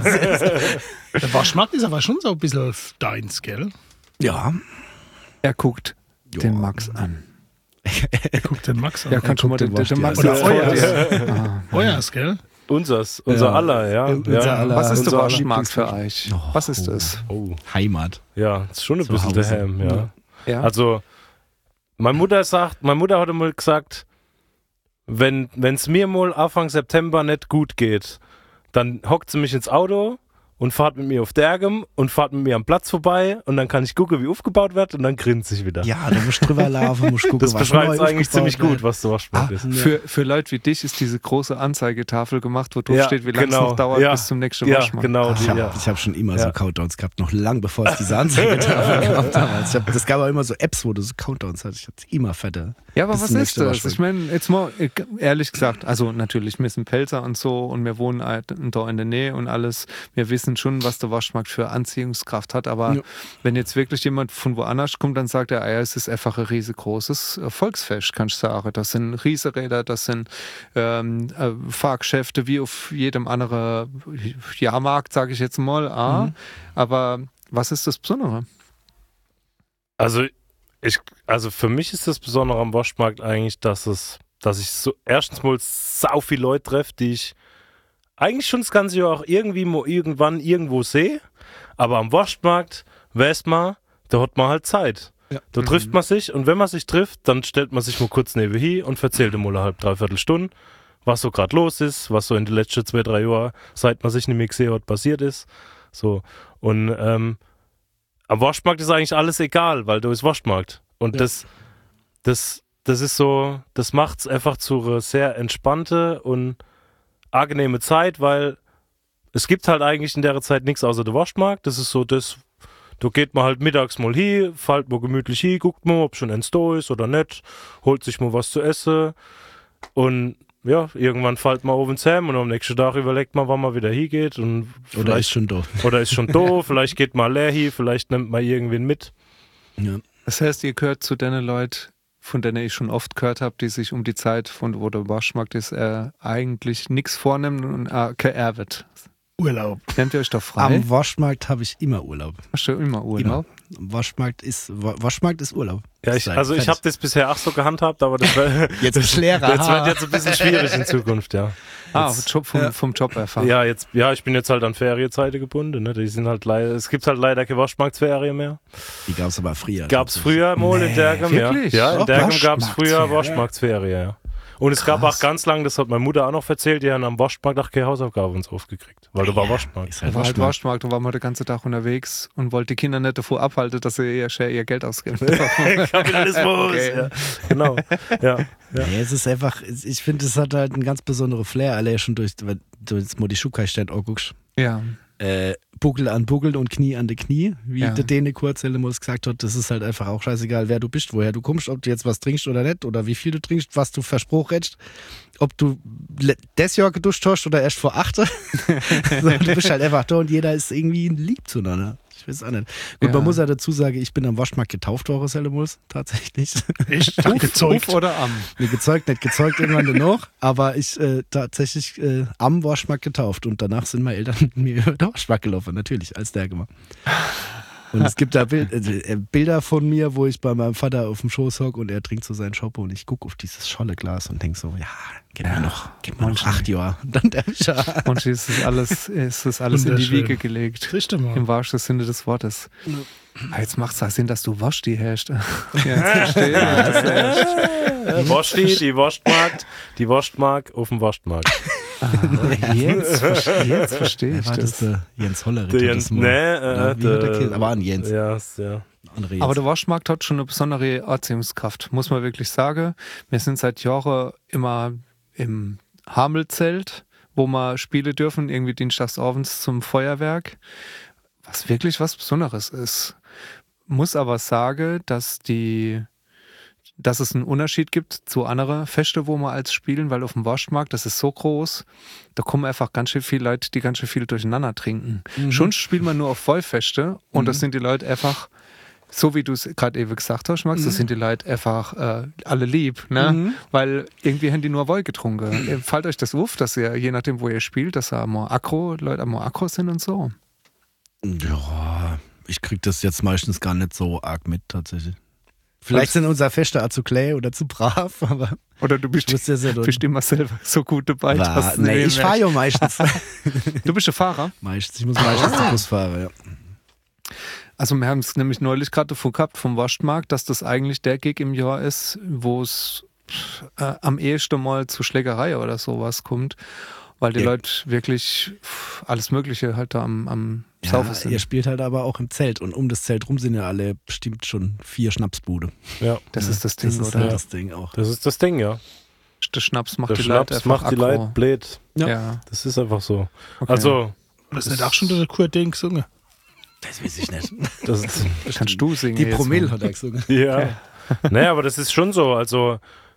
Speaker 2: Der Waschmarkt ist aber schon so ein bisschen deins, gell?
Speaker 4: Ja.
Speaker 1: Er guckt den Max an.
Speaker 2: Er guckt den Max an.
Speaker 1: Ja, kann schon mal den Max
Speaker 2: Oder
Speaker 1: an.
Speaker 2: euers. Euers, gell?
Speaker 3: Unser aller, ja.
Speaker 4: Unser aller.
Speaker 1: Was ist der
Speaker 3: Unser
Speaker 1: Waschmarkt für euch? Was ist das?
Speaker 3: Oh.
Speaker 4: Heimat.
Speaker 3: Ja, ist schon ein
Speaker 4: Zu
Speaker 3: bisschen
Speaker 4: Hause.
Speaker 3: daheim, ja.
Speaker 1: Ja.
Speaker 3: Also, meine Mutter hat einmal gesagt, wenn es mir mal Anfang September nicht gut geht, dann hockt sie mich ins Auto und fahrt mit mir auf Dergem und fahrt mit mir am Platz vorbei und dann kann ich gucken, wie aufgebaut wird und dann grinst ich wieder.
Speaker 4: Ja, du musst drüber laufen, musst gucken,
Speaker 3: Das
Speaker 4: was
Speaker 3: beschreibt es
Speaker 4: neu
Speaker 3: eigentlich ziemlich
Speaker 4: aufgebaut
Speaker 3: gut, was der Waschmarkt ist.
Speaker 1: Für Leute wie dich ist diese große Anzeigetafel gemacht, wo drauf steht, wie lange es
Speaker 3: genau.
Speaker 1: noch dauert
Speaker 3: Ja.
Speaker 1: bis zum nächsten
Speaker 3: Ja,
Speaker 1: Waschmarkt.
Speaker 3: genau.
Speaker 4: Ich habe schon immer so Countdowns gehabt, noch lang bevor es diese Anzeigetafel gab damals. Das gab auch immer so Apps, wo du so Countdowns hattest. Ich hatte immer fette.
Speaker 1: Ja, aber
Speaker 4: Bis
Speaker 1: was
Speaker 4: zum
Speaker 1: ist
Speaker 4: nächsten
Speaker 1: das?
Speaker 4: Waschmarkt.
Speaker 1: Ich meine, jetzt mal ehrlich gesagt, also natürlich, wir sind Pelzer und so und wir wohnen halt da in der Nähe und alles. Wir wissen schon, was der Waschmarkt für Anziehungskraft hat, aber wenn jetzt wirklich jemand von woanders kommt, dann sagt er, es ist einfach ein riesengroßes Volksfest, kann ich sagen. Das sind Riesenräder, das sind Fahrgeschäfte wie auf jedem anderen Jahrmarkt, sage ich jetzt mal. Aber was ist das Besondere?
Speaker 3: Also für mich ist das Besondere am Waschmarkt eigentlich, dass ich so erstens mal sau viele Leute treffe, die ich eigentlich schon das ganze Jahr auch irgendwann irgendwo sehe, aber am Waschmarkt weiß man, da hat man halt Zeit.
Speaker 4: Ja.
Speaker 3: Da trifft man sich und wenn man sich trifft, dann stellt man sich mal kurz neben hin und erzählt mal eine halbe, dreiviertel Stunde, was so gerade los ist, was so in den letzten 2-3 Jahren, seit man sich nicht mehr gesehen hat, passiert ist. So. Und am Waschmarkt ist eigentlich alles egal, weil da ist Waschmarkt. Und das ist so, das macht es einfach zu einer sehr entspannte und angenehme Zeit, weil es gibt halt eigentlich in der Zeit nichts außer der Waschmarkt. Das ist so das, da geht man halt mittags mal hin, fällt mal gemütlich hin, guckt mal, ob schon eins da ist oder nicht, holt sich mal was zu essen und ja, irgendwann fällt man oben zusammen und am nächsten Tag überlegt man, wann man wieder hingeht. Und
Speaker 4: Oder ist schon doof.
Speaker 3: Oder ist schon doof, vielleicht geht man leer hin, vielleicht nimmt man irgendwen mit.
Speaker 4: Ja.
Speaker 1: Das heißt, ihr gehört zu den Leuten, von denen ich schon oft gehört habe, die sich um die Zeit, von wo der Waschmarkt ist, eigentlich nichts vornehmen und geerbt.
Speaker 2: Urlaub.
Speaker 1: Nennt ihr euch doch frei?
Speaker 4: Am Waschmarkt habe ich immer Urlaub.
Speaker 1: Hast du immer Urlaub?
Speaker 4: Waschmarkt ist Urlaub.
Speaker 3: Ja, ich habe das bisher auch so gehandhabt, aber das
Speaker 4: Jetzt ist Lehrer.
Speaker 3: das wird jetzt ein bisschen schwierig in Zukunft, ja.
Speaker 1: Vom Job erfahren.
Speaker 3: Ja, ich bin jetzt halt an Ferienzeiten gebunden. Ne? Die sind halt leider, es gibt halt leider keine Waschmarktsferien mehr.
Speaker 4: Die gab es aber früher.
Speaker 3: Gab's früher mal in Dergem, ja.
Speaker 1: wirklich?
Speaker 3: Ja, in
Speaker 4: Doch,
Speaker 3: Dergem gab es früher
Speaker 4: Waschmarktsferien.
Speaker 3: Waschmarktsferien, ja. Und es gab auch
Speaker 1: Krass.
Speaker 3: ganz lang, das hat meine Mutter auch noch erzählt, die haben am Waschmarkt auch keine Hausaufgabe uns aufgekriegt. Weil da war Waschmarkt.
Speaker 4: Ist
Speaker 1: Da war halt
Speaker 4: Waschmarkt.
Speaker 1: Waschmarkt, da waren wir den ganzen Tag unterwegs und wollte die Kinder nicht davor abhalten, dass sie ihr Geld ausgeben.
Speaker 3: Kapitalismus!
Speaker 1: Okay.
Speaker 3: Ja, genau. Ja.
Speaker 4: Nee, es ist einfach, ich finde, es hat halt einen ganz besonderen Flair, allein schon durch, wenn du jetzt mal die Schuhkai-Stand anguckst.
Speaker 1: Ja.
Speaker 4: Buckel an Buckel und Knie an die Knie, wie
Speaker 1: Ja.
Speaker 4: der Däne Kurzhellemus gesagt hat, das ist halt einfach auch scheißegal, wer du bist, woher du kommst, ob du jetzt was trinkst oder nicht, oder wie viel du trinkst, was du Verspruch hättest, ob du das Jahr geduscht hast oder erst vor 8. So, du bist halt einfach da und jeder ist irgendwie lieb zueinander. Ich weiß auch nicht. Gut,
Speaker 1: Ja.
Speaker 4: man muss ja dazu sagen, ich bin am Waschmarkt getauft worden, Hellemus, tatsächlich.
Speaker 2: Echt? Gezeugt.
Speaker 1: Uf oder am?
Speaker 4: Nee, nicht gezeugt irgendwann danach, aber ich tatsächlich am Waschmarkt getauft und danach sind meine Eltern mit mir über den Waschmarkt gelaufen, natürlich, als der gemacht. Und es gibt da Bilder von mir, wo ich bei meinem Vater auf dem Schoß hocke und er trinkt so seinen Shop und ich gucke auf dieses Scholle-Glas und denke so, ja, gib mir noch 8 Jahre. Und dann der Mischer.
Speaker 1: Und ist das alles in die
Speaker 2: Wunderschön.
Speaker 1: Wiege gelegt.
Speaker 2: Richtig mal.
Speaker 1: Im wahrsten Sinne des Wortes. Jetzt macht es ja Sinn, dass du waschst die hast. Ja, jetzt verstehe ich das.
Speaker 3: Waschti, die Waschmark auf dem Waschmarkt.
Speaker 1: Jetzt verstehe ich
Speaker 4: War das
Speaker 1: das.
Speaker 4: der Jens Hollerich?
Speaker 3: Der Jens,
Speaker 4: aber an Jens.
Speaker 3: Ja, ja.
Speaker 4: Andere Jens.
Speaker 1: Aber der Waschmarkt hat schon eine besondere Anziehungskraft, muss man wirklich sagen. Wir sind seit Jahren immer im Hamelzelt, wo wir spielen dürfen, irgendwie dienstagsabends zum Feuerwerk, was wirklich was Besonderes ist. Muss aber sagen, dass es einen Unterschied gibt zu anderen Feste, wo wir als spielen, weil auf dem Waschmarkt, das ist so groß, da kommen einfach ganz schön viele Leute, die ganz schön viel durcheinander trinken. Schon spielt man nur auf Vollfeste und das sind die Leute einfach, so wie du es gerade eben gesagt hast, Max, das sind die Leute einfach alle lieb, ne? Weil irgendwie haben die nur Woll getrunken. Fällt euch das auf, dass ihr, je nachdem, wo ihr spielt, dass da Leute am aggro sind und so?
Speaker 4: Ja, ich krieg das jetzt meistens gar nicht so arg mit, tatsächlich. Vielleicht sind unser Feste auch zu clay oder zu brav, aber
Speaker 1: Oder du bist,
Speaker 4: ich wusste ja
Speaker 1: bist immer selber so gut dabei. dass du
Speaker 4: nee,
Speaker 1: nicht
Speaker 4: ich
Speaker 1: mehr-
Speaker 4: fahre ja meistens.
Speaker 1: Du bist der Fahrer?
Speaker 4: Meistens, ich muss meistens den Bus fahren, ja.
Speaker 1: Also wir haben es nämlich neulich gerade davor gehabt vom Waschmarkt, dass das eigentlich der Gig im Jahr ist, wo es am ehesten mal zu Schlägerei oder sowas kommt, weil die
Speaker 4: Ja.
Speaker 1: Leute wirklich alles Mögliche halt da am Saufen
Speaker 4: Ja,
Speaker 1: sind.
Speaker 4: ihr spielt halt aber auch im Zelt und um das Zelt rum sind ja alle bestimmt schon 4 Schnapsbude.
Speaker 3: Ja,
Speaker 1: Das ist das Ding,
Speaker 4: Das ist
Speaker 1: oder?
Speaker 4: halt das Ding auch.
Speaker 3: das ist das Ding, ja.
Speaker 1: Der Schnaps macht
Speaker 3: Der
Speaker 1: die Leute
Speaker 3: Schnaps
Speaker 1: einfach
Speaker 3: macht die
Speaker 1: aggro.
Speaker 3: Leute blöd.
Speaker 1: Ja.
Speaker 3: Das ist einfach so.
Speaker 1: Okay.
Speaker 3: Also,
Speaker 2: Das ist nicht auch schon der Kurt Ding gesungen.
Speaker 4: Das weiß ich nicht.
Speaker 3: das ist,
Speaker 1: Kannst du singen
Speaker 4: Die
Speaker 1: jetzt
Speaker 4: Promille
Speaker 1: mal?
Speaker 4: hat er gesungen.
Speaker 3: ja. Naja, aber das ist schon so. Also,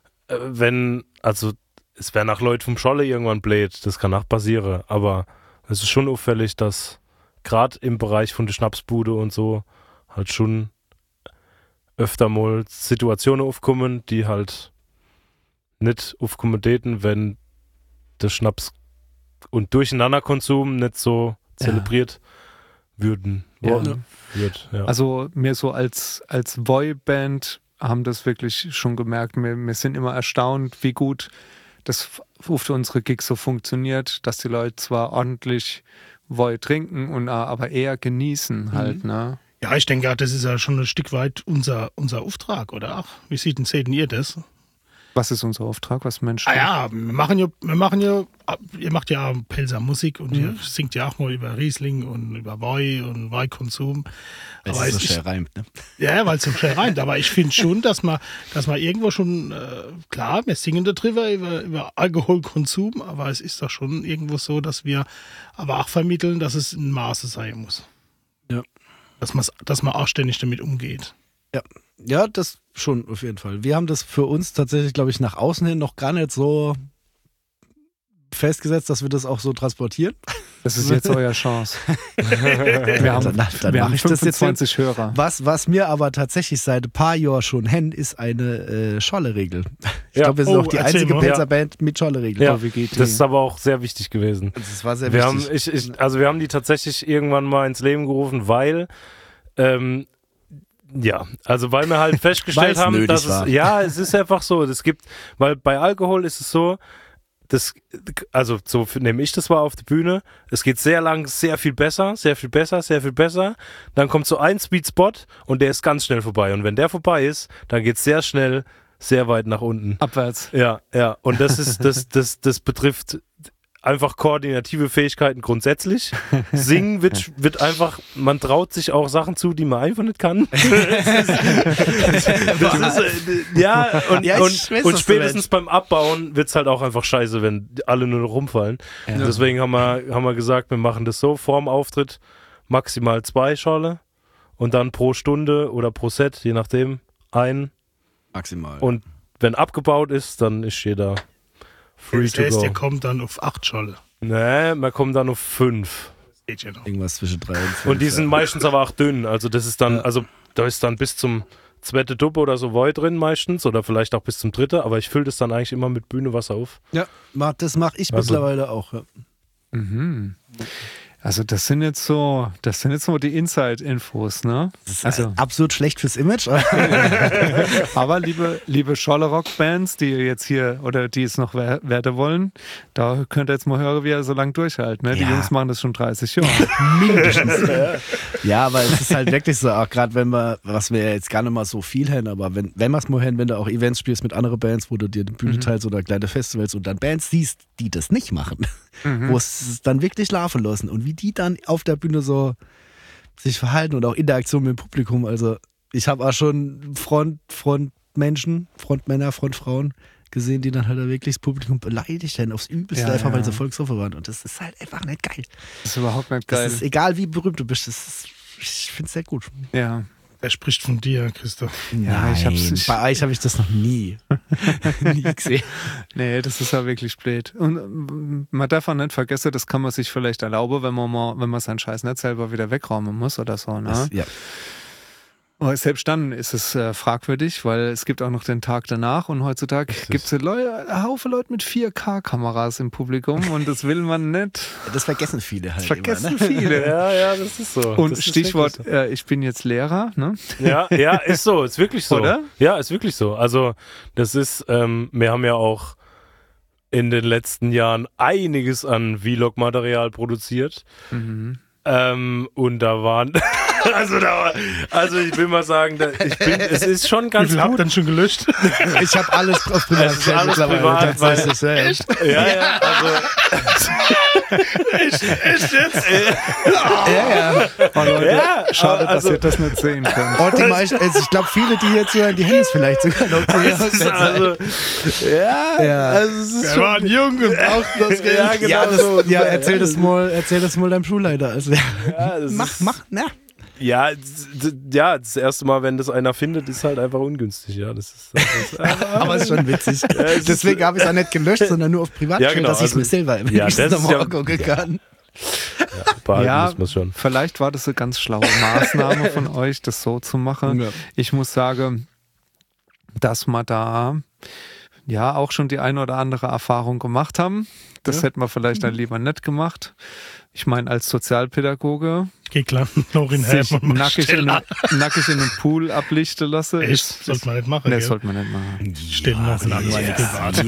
Speaker 3: es wäre nach Leuten vom Scholle irgendwann blöd. Das kann auch passieren. Aber es ist schon auffällig, dass gerade im Bereich von der Schnapsbude und so halt schon öfter mal Situationen aufkommen, die halt nicht aufkommen täten, wenn der Schnaps und Durcheinanderkonsum nicht so zelebriert würden. Wird, ja.
Speaker 1: Also mir so als Boyband haben das wirklich schon gemerkt. Wir sind immer erstaunt, wie gut das auf unsere Gigs so funktioniert, dass die Leute zwar ordentlich Boy trinken und aber eher genießen halt, ne?
Speaker 2: Ja, ich denke, das ist ja schon ein Stück weit unser Auftrag, oder? Ach, wie seht denn ihr das?
Speaker 1: Was ist unser Auftrag, was Menschen?
Speaker 2: Ja, ihr macht ja Pelzer Musik und ihr singt ja auch mal über Riesling und über Weih und Weihkonsum.
Speaker 4: Das
Speaker 2: Aber
Speaker 4: ist so
Speaker 2: es ist-
Speaker 4: schön reimt, ne?
Speaker 2: Ja, weil es so schnell reimt. Aber ich finde schon, dass man irgendwo schon, klar, wir singen darüber, über Alkoholkonsum, aber es ist doch schon irgendwo so, dass wir aber auch vermitteln, dass es in Maße sein muss.
Speaker 4: Ja.
Speaker 2: Dass man auch ständig damit umgeht.
Speaker 4: Ja, das schon auf jeden Fall. Wir haben das für uns tatsächlich, glaube ich, nach außen hin noch gar nicht so festgesetzt, dass wir das auch so transportieren.
Speaker 1: Das ist jetzt eure Chance. Wir haben,
Speaker 4: Dann
Speaker 1: wir haben
Speaker 4: mach ich das jetzt
Speaker 1: 25 Hörer.
Speaker 4: Was mir aber tatsächlich seit ein paar Jahren schon hängt, ist eine Scholle-Regel. Ich
Speaker 3: Ja.
Speaker 4: glaube, wir sind
Speaker 2: Oh,
Speaker 4: auch die
Speaker 2: erzähl
Speaker 4: einzige
Speaker 2: mal.
Speaker 4: Pelzer-Band mit Scholle-Regel.
Speaker 3: Ja,
Speaker 1: wie geht die?
Speaker 3: das ist aber auch sehr wichtig gewesen.
Speaker 4: Das war sehr
Speaker 3: Wir haben,
Speaker 4: wichtig.
Speaker 3: wir haben die tatsächlich irgendwann mal ins Leben gerufen, weil weil wir halt festgestellt
Speaker 4: Weil's
Speaker 3: haben,
Speaker 4: nötig
Speaker 3: dass
Speaker 4: war.
Speaker 3: es ist einfach so, weil bei Alkohol ist es so, also so nehme ich das wahr auf der Bühne, es geht sehr lang, sehr viel besser, dann kommt so ein Sweet Spot und der ist ganz schnell vorbei und wenn der vorbei ist, dann geht es sehr schnell sehr weit nach unten.
Speaker 1: Abwärts.
Speaker 3: Ja. Und das betrifft einfach koordinative Fähigkeiten grundsätzlich. Singen wird einfach, man traut sich auch Sachen zu, die man einfach nicht kann. Und spätestens beim Abbauen wird es halt auch einfach scheiße, wenn alle nur noch rumfallen. Ja. Deswegen haben wir gesagt, wir machen das so, vorm Auftritt maximal 2 Schorle und dann pro Stunde oder pro Set, je nachdem, ein.
Speaker 4: Maximal.
Speaker 3: Und wenn abgebaut ist, dann ist jeder free to go.
Speaker 2: Ihr kommt dann auf 8 Scholle.
Speaker 3: Nee, man kommt dann auf 5.
Speaker 4: Irgendwas zwischen 3 und 5.
Speaker 3: Und die sind meistens aber auch dünn. Also das ist dann, also da ist dann bis zum 2. Dub oder so Woi drin meistens oder vielleicht auch bis zum 3. Aber ich fülle das dann eigentlich immer mit Bühnewasser auf.
Speaker 4: Ja, das mache ich mittlerweile auch. Ja.
Speaker 1: Mhm. Also das sind jetzt so die Inside-Infos, ne?
Speaker 4: Das ist absolut schlecht fürs Image.
Speaker 1: Aber liebe Scholle-Rock-Bands, die jetzt hier oder die es noch werden wollen, da könnt ihr jetzt mal hören, wie ihr so lange durchhaltet. Ne? Die Jungs machen das schon 30 Jahre.
Speaker 4: Mindestens. Ja, aber es ist halt wirklich so, auch gerade wenn wir, was wir jetzt gar nicht mal so viel haben, aber wenn wir es mal hören, wenn du auch Events spielst mit anderen Bands, wo du dir die Bühne teilst oder kleine Festivals und dann Bands siehst, die das nicht machen, wo es dann wirklich laufen lassen und wie die dann auf der Bühne so sich verhalten und auch Interaktion mit dem Publikum. Also ich habe auch schon Frontmenschen, Frontmänner, Frontfrauen gesehen, die dann halt wirklich das Publikum beleidigt haben, aufs Übelste, einfach weil sie Volksopfer waren. Und das ist halt einfach nicht geil.
Speaker 1: Das ist überhaupt nicht geil.
Speaker 4: Das ist egal, wie berühmt du bist, ich finde es sehr gut.
Speaker 1: Ja.
Speaker 2: Er spricht von dir, Christoph.
Speaker 1: Ja,
Speaker 4: bei euch habe ich das noch nie gesehen.
Speaker 1: Nee, das ist ja wirklich blöd. Und man darf auch nicht vergessen, das kann man sich vielleicht erlauben, wenn man seinen Scheiß nicht selber wieder wegräumen muss oder so. Ne?
Speaker 4: Ja.
Speaker 1: Aber selbst dann ist es fragwürdig, weil es gibt auch noch den Tag danach und heutzutage gibt es einen Haufen Leute mit 4K-Kameras im Publikum und das will man nicht.
Speaker 4: Das vergessen viele halt.
Speaker 1: Das vergessen
Speaker 4: immer, ne?
Speaker 1: viele.
Speaker 3: Ja, das ist so.
Speaker 1: Und
Speaker 3: das
Speaker 1: Stichwort, ich bin jetzt Lehrer, ne?
Speaker 3: Ja, ist so, ist wirklich so.
Speaker 1: Oder?
Speaker 3: Ja, ist wirklich so. Also das ist, wir haben ja auch in den letzten Jahren einiges an Vlog-Material produziert.
Speaker 1: Mhm.
Speaker 3: Und da waren, also ich will mal sagen, es ist schon ganz
Speaker 2: Wie viel
Speaker 3: gut.
Speaker 2: habt ihr denn schon gelöscht?
Speaker 4: Ich habe alles auf privat
Speaker 3: Das ist alles privat,
Speaker 4: tatsächlich.
Speaker 3: Ja, also
Speaker 2: Echt jetzt?
Speaker 1: Oh, Leute,
Speaker 3: Ja,
Speaker 1: schade,
Speaker 3: also-
Speaker 1: dass ihr das nicht sehen könnt.
Speaker 4: Und die meisten, also ich glaube, viele, die hier zuhören, die hätten es vielleicht sogar noch
Speaker 3: also
Speaker 4: Ja.
Speaker 3: also es ist
Speaker 2: Er war ein Junge und braucht das Geld.
Speaker 3: Ja, genau
Speaker 4: Ja,
Speaker 3: so.
Speaker 4: erzähl das mal deinem Schulleiter. Also,
Speaker 3: Ja, das
Speaker 4: mach, na.
Speaker 3: Ja, das erste Mal, wenn das einer findet, ist halt einfach ungünstig. Ja, das ist
Speaker 4: Aber ist schon witzig.
Speaker 3: es
Speaker 4: Deswegen habe ich es auch nicht gelöscht, sondern nur auf Privat,
Speaker 3: Ja, genau,
Speaker 4: dass ich es
Speaker 3: also-
Speaker 4: mir selber im
Speaker 3: Ja,
Speaker 4: nächsten
Speaker 3: das ist
Speaker 4: Mal
Speaker 3: ja-
Speaker 4: angucken kann.
Speaker 3: behalten
Speaker 1: Ja,
Speaker 3: muss man schon.
Speaker 1: vielleicht war das eine ganz schlaue Maßnahme von euch, das so zu machen.
Speaker 4: Ja.
Speaker 1: Ich muss sagen, dass wir da ja auch schon die eine oder andere Erfahrung gemacht haben. Das hätten wir vielleicht dann lieber nicht gemacht. Ich meine, als Sozialpädagoge
Speaker 2: Geh klar, noch in
Speaker 1: sich
Speaker 2: Helm.
Speaker 1: nackig in einem Pool ablichten lassen.
Speaker 2: Echt? Sollte man nicht machen,
Speaker 1: Nee,
Speaker 2: gell?
Speaker 1: sollte man nicht machen.
Speaker 2: Steht noch langweilig privat.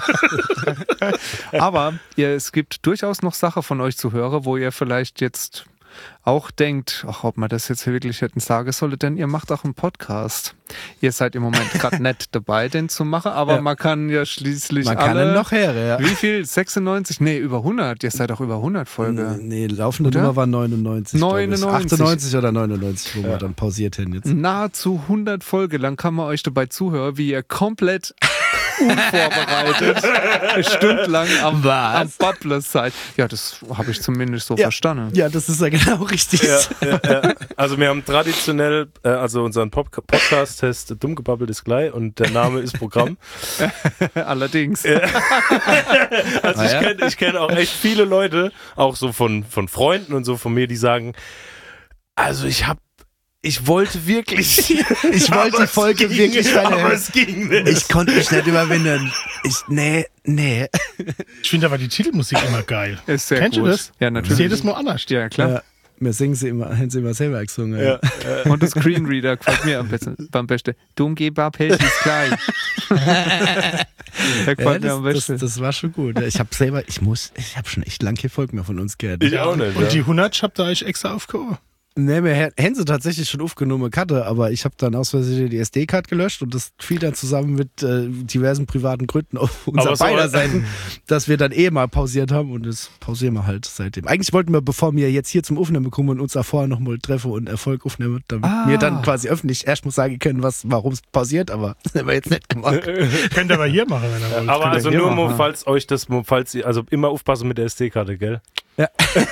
Speaker 1: Aber es gibt durchaus noch Sachen von euch zu hören, wo ihr vielleicht jetzt auch denkt, ach, ob man das jetzt wirklich hätten sagen sollen, denn ihr macht auch einen Podcast. Ihr seid im Moment gerade nicht dabei, den zu machen, aber man kann ja schließlich
Speaker 4: Man kann
Speaker 1: alle...
Speaker 4: ihn noch her, ja.
Speaker 1: Wie viel? 96? Nee, über 100. Ihr seid auch über 100 Folge.
Speaker 4: Nee, laufende
Speaker 1: Oder?
Speaker 4: Nummer war 99. glaub ich.
Speaker 1: 99.
Speaker 4: 98 oder 99, wo wir dann pausiert hin jetzt.
Speaker 1: Nahezu 100 Folge lang kann man euch dabei zuhören, wie ihr komplett unvorbereitet stundenlang am Babbler seid. Ja, das habe ich zumindest so verstanden.
Speaker 4: Ja, das ist ja genau richtig.
Speaker 3: Ja. Also wir haben traditionell, also unseren Podcast heißt Dummgebabbelt ist gleich und der Name ist Programm.
Speaker 1: Allerdings.
Speaker 3: Also ich kenn auch echt viele Leute, auch so von Freunden und so von mir, die sagen, also ich wollte wirklich.
Speaker 4: Ich wollte die Folge wirklich
Speaker 3: aber es ging nicht.
Speaker 4: Ich konnte mich nicht überwinden. Nee.
Speaker 2: Ich finde aber die Titelmusik immer geil.
Speaker 1: Ist sehr
Speaker 2: Kennst
Speaker 1: gut.
Speaker 2: du das?
Speaker 1: Ja,
Speaker 2: Das ist
Speaker 1: natürlich.
Speaker 2: jedes Mal anders.
Speaker 1: Ja, klar.
Speaker 4: Ja, wir singen sie immer, haben sie immer selber gesungen.
Speaker 3: Ja.
Speaker 1: Und das Screenreader gefällt mir am besten. Dummgebabbelt ist klein. Der gefällt mir am besten.
Speaker 4: Das war schon gut. Ich habe schon echt lange keine Folge mehr von uns gehört.
Speaker 3: Ich auch nicht.
Speaker 2: Und
Speaker 3: Ja.
Speaker 2: die 100 habt ihr euch extra aufgehoben.
Speaker 4: Ne, wir hätten sie tatsächlich schon aufgenommen, Karte, aber ich habe dann aus Versehen die SD-Card gelöscht und das fiel dann zusammen mit diversen privaten Gründen auf unserer beider Seiten, dass wir dann mal pausiert haben und das pausieren wir halt seitdem. Eigentlich wollten wir, bevor wir jetzt hier zum Aufnehmen kommen und uns da vorher nochmal treffen und Erfolg aufnehmen, damit wir dann quasi öffentlich erst mal sagen können, warum es pausiert, aber das haben wir jetzt nicht gemacht.
Speaker 2: Könnt ihr aber hier machen, wenn ihr wollt.
Speaker 3: Aber also nur, falls ihr, also immer aufpassen mit der SD-Karte, gell?
Speaker 1: Ja.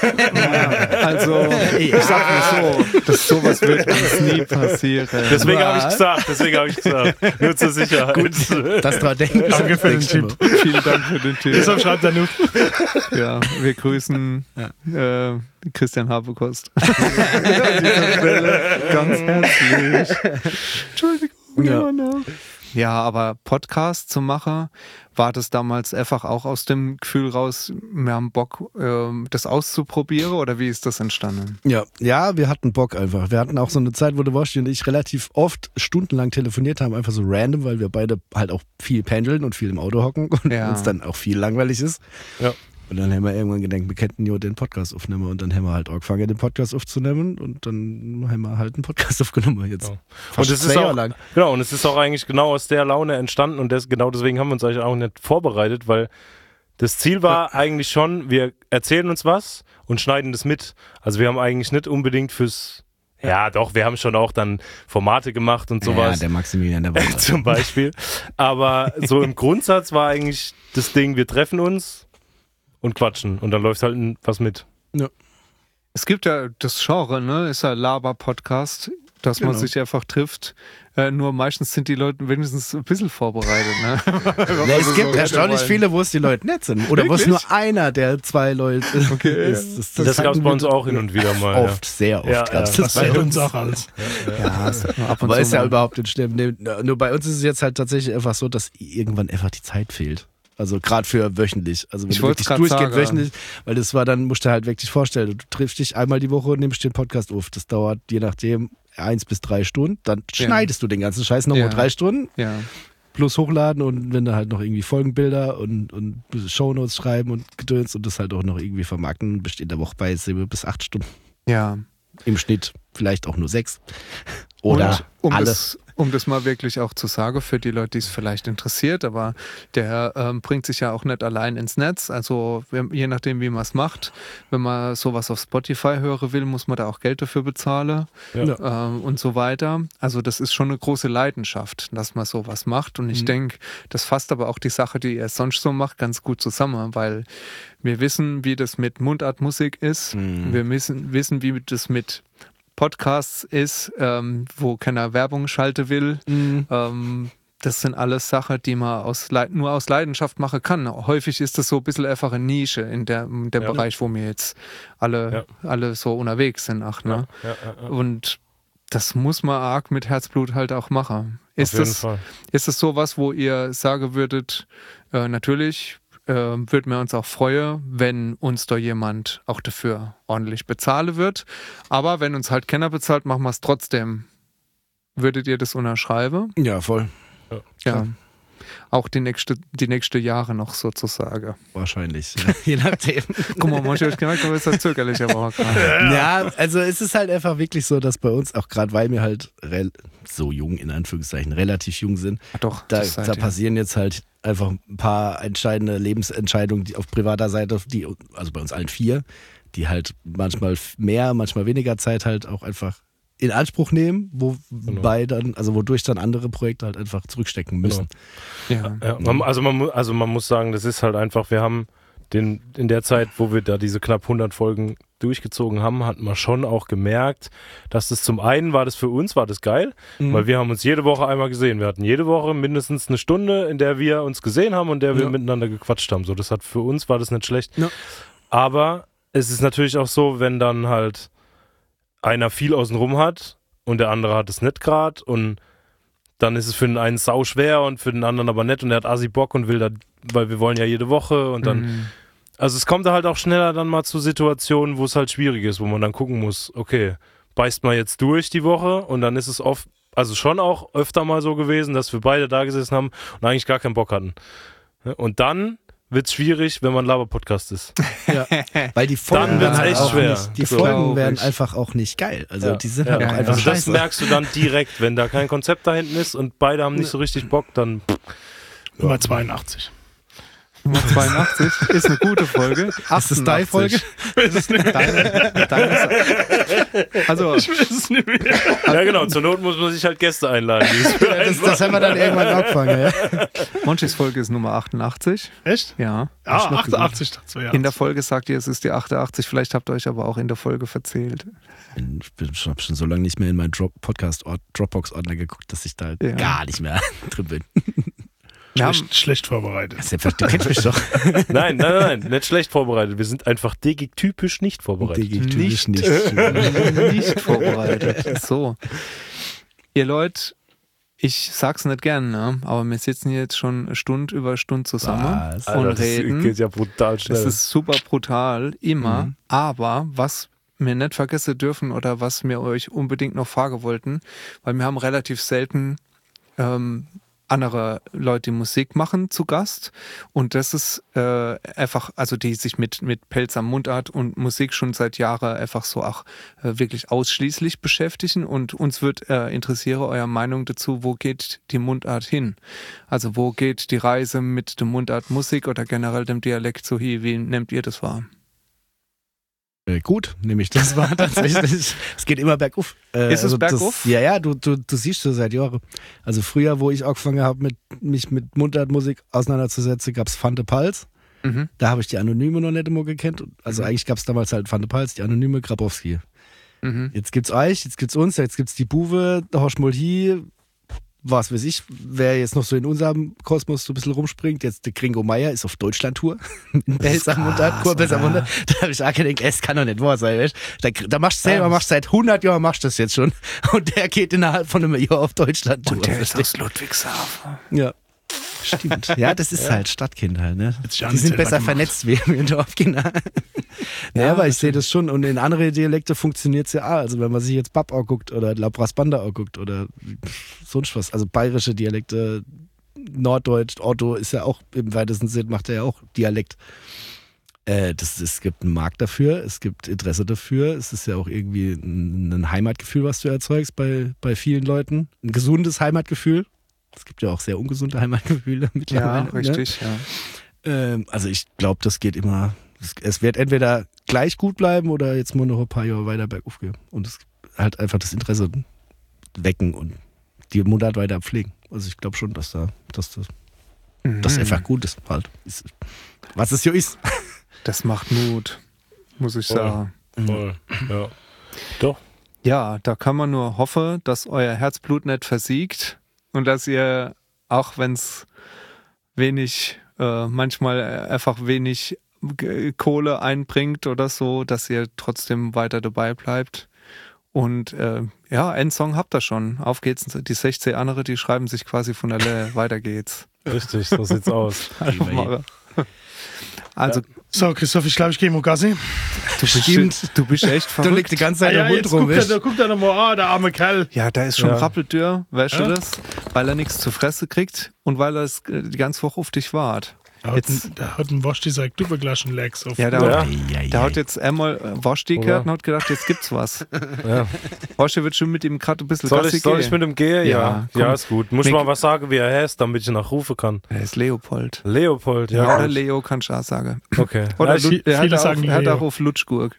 Speaker 1: Also, ich sag mal so, dass sowas wird uns nie passieren.
Speaker 3: Deswegen habe ich gesagt. Nur zur Sicherheit.
Speaker 4: Gut, das dran denken.
Speaker 2: Danke für den Tipp.
Speaker 1: Vielen Dank für den Tipp.
Speaker 2: Deshalb schreibt er nur.
Speaker 1: Ja, wir grüßen Christian Habekost. An dieser Stelle ganz herzlich. Entschuldigung.
Speaker 4: Ja.
Speaker 1: Ja, aber Podcast zu machen, war das damals einfach auch aus dem Gefühl raus, wir haben Bock, das auszuprobieren, oder wie ist das entstanden?
Speaker 4: Ja, wir hatten Bock einfach. Wir hatten auch so eine Zeit, wo der Woshi und ich relativ oft stundenlang telefoniert haben, einfach so random, weil wir beide halt auch viel pendeln und viel im Auto hocken und uns dann auch viel langweilig ist. Ja. Und dann haben wir irgendwann gedacht, wir könnten ja den Podcast aufnehmen und dann haben wir halt angefangen, den Podcast aufzunehmen und dann haben wir halt einen Podcast aufgenommen jetzt.
Speaker 3: Genau. Und es ist auch lang. Genau, und es ist auch eigentlich genau aus der Laune entstanden und genau deswegen haben wir uns eigentlich auch nicht vorbereitet, weil das Ziel war eigentlich schon, wir erzählen uns was und schneiden das mit. Also wir haben eigentlich nicht unbedingt ja, doch, wir haben schon auch dann Formate gemacht und sowas.
Speaker 4: Ja, der Maximilian, der war
Speaker 3: zum Beispiel. Aber so im Grundsatz war eigentlich das Ding, wir treffen uns und quatschen und dann läuft halt was mit.
Speaker 4: Ja.
Speaker 1: Es gibt ja das Genre, ne? Ist ja Laber-Podcast, dass man sich einfach trifft. Nur meistens sind die Leute wenigstens ein bisschen vorbereitet. Ne?
Speaker 4: Es gibt erstaunlich viele, wo es die Leute nicht sind. Oder wo es nur einer der zwei Leute ist.
Speaker 3: Das gab es bei uns auch hin und wieder mal.
Speaker 4: Oft, sehr oft gab es das
Speaker 2: bei uns auch alles.
Speaker 4: Aber ist ja überhaupt nicht schlimm. Nur bei uns ist es jetzt halt tatsächlich einfach so, dass irgendwann einfach die Zeit fehlt. Also gerade für wöchentlich. Also wenn du wirklich durchgehend wöchentlich, weil das war dann, musst du halt wirklich vorstellen, du triffst dich einmal die Woche und nimmst den Podcast auf. Das dauert je nachdem 1 bis 3 Stunden. Dann schneidest du den ganzen Scheiß nochmal 3 Stunden. Ja. Plus hochladen und wenn du halt noch irgendwie Folgenbilder und Shownotes schreiben und Gedöns und das halt auch noch irgendwie vermarkten, bist du in der Woche bei 7 bis 8 Stunden.
Speaker 1: Ja.
Speaker 4: Im Schnitt vielleicht auch nur 6. Oder alles.
Speaker 1: Um das mal wirklich auch zu sagen, für die Leute, die es vielleicht interessiert, aber der bringt sich ja auch nicht allein ins Netz. Also je nachdem, wie man es macht, wenn man sowas auf Spotify hören will, muss man da auch Geld dafür bezahlen und so weiter. Also das ist schon eine große Leidenschaft, dass man sowas macht. Und ich denke, das fasst aber auch die Sache, die er sonst so macht, ganz gut zusammen, weil wir wissen, wie das mit Mundartmusik ist. Wir wissen, wie das mit Podcasts ist, wo keiner Werbung schalten will. Das sind alles Sachen, die man nur aus Leidenschaft machen kann. Häufig ist das so ein bisschen einfach eine Nische in dem Bereich, wo wir jetzt alle so unterwegs sind. Und das muss man arg mit Herzblut halt auch machen. Ist das sowas, wo ihr sagen würdet, natürlich würden wir uns auch freuen, wenn uns da jemand auch dafür ordentlich bezahlen wird. Aber wenn uns halt keiner bezahlt, machen wir es trotzdem. Würdet ihr das unterschreiben?
Speaker 4: Ja, voll.
Speaker 1: Ja. Auch die nächste Jahre noch sozusagen.
Speaker 4: Wahrscheinlich. Je nachdem.
Speaker 1: Guck mal, manche gemerkt, du bist halt zögerlich, aber
Speaker 4: ja, also es ist halt einfach wirklich so, dass bei uns, auch gerade weil wir halt so jung, in Anführungszeichen, relativ jung sind, da passieren jetzt halt einfach ein paar entscheidende Lebensentscheidungen, die auf privater Seite, also bei uns allen 4, die halt manchmal mehr, manchmal weniger Zeit halt auch einfach in Anspruch nehmen, wodurch dann andere Projekte halt einfach zurückstecken müssen.
Speaker 3: Genau. Ja, man muss sagen, das ist halt einfach, wir haben in der Zeit, wo wir da diese knapp 100 Folgen durchgezogen haben, hat man schon auch gemerkt, dass das zum einen war das für uns, war das geil, weil wir haben uns jede Woche einmal gesehen. Wir hatten jede Woche mindestens eine Stunde, in der wir uns gesehen haben und der wir miteinander gequatscht haben. So, das hat für uns war das nicht schlecht. Ja. Aber es ist natürlich auch so, wenn dann halt einer viel außenrum hat und der andere hat es nicht gerade und dann ist es für den einen sau schwer und für den anderen aber nett und der hat assi Bock und will da, weil wir wollen ja jede Woche und dann also es kommt da halt auch schneller dann mal zu Situationen, wo es halt schwierig ist, wo man dann gucken muss, okay, beißt mal jetzt durch die Woche und dann ist es oft, also schon auch öfter mal so gewesen, dass wir beide da gesessen haben und eigentlich gar keinen Bock hatten. Und dann wird's schwierig, wenn man Laber-Podcast ist.
Speaker 4: Ja. Weil die Folgen
Speaker 3: Dann wird's
Speaker 4: halt
Speaker 3: echt
Speaker 4: auch
Speaker 3: schwer.
Speaker 4: Nicht, die
Speaker 3: So.
Speaker 4: Folgen werden
Speaker 1: Glaub ich.
Speaker 4: einfach auch nicht geil. Also
Speaker 3: Ja.
Speaker 4: die sind
Speaker 3: Ja.
Speaker 4: halt auch einfach
Speaker 3: Also das
Speaker 4: scheiße.
Speaker 3: merkst du dann direkt, wenn da kein Konzept da hinten ist und beide haben nicht so richtig Bock, dann
Speaker 2: Nummer 82.
Speaker 1: Nummer 82 ist eine gute Folge.
Speaker 4: Ist das deine Folge?
Speaker 1: Also,
Speaker 2: Ich weiß es nicht mehr.
Speaker 3: ja genau, zur Not muss man sich halt Gäste einladen.
Speaker 4: Das haben wir dann irgendwann angefangen, ja.
Speaker 1: Monchis Folge ist Nummer 88.
Speaker 2: Echt?
Speaker 1: Ja.
Speaker 2: Ah, 88 dazu, ja.
Speaker 1: In der Folge sagt ihr, es ist die 88. Vielleicht habt ihr euch aber auch in der Folge verzählt.
Speaker 4: Ich habe schon so lange nicht mehr in meinen Dropbox-Ordner geguckt, dass ich da
Speaker 1: Ja.
Speaker 4: gar nicht mehr drin bin.
Speaker 2: Schlecht vorbereitet.
Speaker 4: Du kennst mich doch.
Speaker 3: Nein, nicht schlecht vorbereitet. Wir sind einfach typisch nicht vorbereitet.
Speaker 1: Nicht vorbereitet. So. Ihr Leute, ich sag's nicht gern, ne? Aber wir sitzen hier jetzt schon Stunde über Stunde zusammen
Speaker 4: Was?
Speaker 1: und
Speaker 3: Alter, das
Speaker 1: reden.
Speaker 3: geht ja brutal
Speaker 1: Das
Speaker 3: schnell.
Speaker 1: ist super brutal, immer.
Speaker 4: Mhm.
Speaker 1: Aber was wir nicht vergessen dürfen oder was wir euch unbedingt noch fragen wollten, weil wir haben relativ selten andere Leute, die Musik machen, zu Gast. Und das ist einfach, also die sich mit Pelz am Mundart und Musik schon seit Jahren einfach so auch wirklich ausschließlich beschäftigen. Und uns wird interessieren eure Meinung dazu, wo geht die Mundart hin? Also wo geht die Reise mit dem Mundart Musik oder generell dem Dialekt so hin? Wie nehmt ihr das wahr?
Speaker 4: Gut, nämlich das war tatsächlich, es geht immer bergauf.
Speaker 1: Ist es bergauf?
Speaker 4: Ja, du siehst so seit Jahren. Also früher, wo ich angefangen habe, mich mit Mundartmusik auseinanderzusetzen, gab es Fante Pals.
Speaker 1: Mhm.
Speaker 4: Da habe ich die Anonyme noch nicht immer gekannt. Also eigentlich gab es damals halt Fante Pals, die Anonyme, Grabowski.
Speaker 1: Mhm.
Speaker 4: Jetzt gibt's euch, jetzt gibt's uns, jetzt gibt's die Buwe, der Horschmolhi, was weiß ich, wer jetzt noch so in unserem Kosmos so ein bisschen rumspringt, jetzt der Gringo Meier ist auf Deutschland-Tour. Belser Mundart, Kurbelser Mundart. Da habe ich auch gedacht, es kann doch nicht wahr sein, weißt du? Da machst du selber, machst seit 100 Jahren, machst du das jetzt schon. Und der geht innerhalb von einem Jahr auf Deutschland-Tour.
Speaker 1: Und der ist aus Ludwigshafen.
Speaker 4: Ja. Stimmt. Ja, das ist halt Stadtkind halt, ne?
Speaker 2: sich an
Speaker 4: Die sind
Speaker 2: selber
Speaker 4: besser
Speaker 2: gemacht.
Speaker 4: vernetzt wie im Dorfkinder. Ja, aber ich sehe das schon. Und in andere Dialekte funktioniert es ja auch. Also wenn man sich jetzt Bab anguckt oder Labras Banda anguckt oder sonst was. Also bayerische Dialekte, Norddeutsch, Otto ist ja auch im weitesten Sinn, macht er ja auch Dialekt. Es gibt einen Markt dafür, es gibt Interesse dafür. Es ist ja auch irgendwie ein Heimatgefühl, was du erzeugst bei vielen Leuten. Ein gesundes Heimatgefühl. Es gibt ja auch sehr ungesunde Heimatgefühle
Speaker 1: Ja,
Speaker 4: mittlerweile.
Speaker 1: richtig, ja.
Speaker 4: Also ich glaube, das geht immer. Es wird entweder gleich gut bleiben oder jetzt nur noch ein paar Jahre weiter bergauf gehen. Und es halt einfach das Interesse wecken und die Mundart weiter pflegen. Also ich glaube schon, dass das einfach gut ist halt. Was es ja ist.
Speaker 1: Das macht Mut, muss ich sagen.
Speaker 3: Voll. Ja. Doch.
Speaker 1: Ja, da kann man nur hoffen, dass euer Herzblut nicht versiegt und dass ihr, auch wenn es manchmal einfach wenig Kohle einbringt oder so, dass ihr trotzdem weiter dabei bleibt. Und Endsong habt ihr schon. Auf geht's. Die 16 andere, die schreiben sich quasi von der Lehre. Weiter geht's.
Speaker 3: Richtig, so sieht's aus.
Speaker 1: Also,
Speaker 2: So, Christoph, ich glaube, ich gehe mal Gassi.
Speaker 1: du bist echt
Speaker 4: Du
Speaker 1: verrückt.
Speaker 4: legst die ganze Zeit
Speaker 2: Ja,
Speaker 4: im Mund
Speaker 2: jetzt
Speaker 4: rum.
Speaker 2: guckt er nochmal, der arme Kerl.
Speaker 1: Ja, da ist schon
Speaker 3: Ja.
Speaker 1: rappeldürr, weißt
Speaker 2: Ja.
Speaker 1: du das? Weil er nichts zu fressen kriegt und weil er die ganze Woche auf dich wart.
Speaker 2: Der hat einen Wasch dieser Duppelglaschen Legs auf.
Speaker 1: Ja,
Speaker 3: Ja.
Speaker 1: der hat jetzt einmal Waschdi gehört und hat gedacht, jetzt gibt's was.
Speaker 3: Ja.
Speaker 1: Waschdi wird schon mit ihm gerade ein bisschen
Speaker 3: Soll
Speaker 1: Gassi
Speaker 3: ich mit
Speaker 1: gehen.
Speaker 3: dem gehen?
Speaker 1: Ja,
Speaker 3: Ja,
Speaker 1: komm.
Speaker 3: ja, ist gut. Muss ich
Speaker 1: Mick-
Speaker 3: mal was sagen, wie er heißt, damit ich ihn nachrufen kann.
Speaker 1: Er ist Leopold.
Speaker 3: Leopold,
Speaker 1: Ja,
Speaker 3: ja.
Speaker 1: oder
Speaker 3: gut.
Speaker 1: Leo kann ich auch sagen.
Speaker 3: Okay.
Speaker 1: Oder
Speaker 3: Ja,
Speaker 2: viele sagen
Speaker 1: er hat
Speaker 2: Leo.
Speaker 1: auch auf Lutschgurk.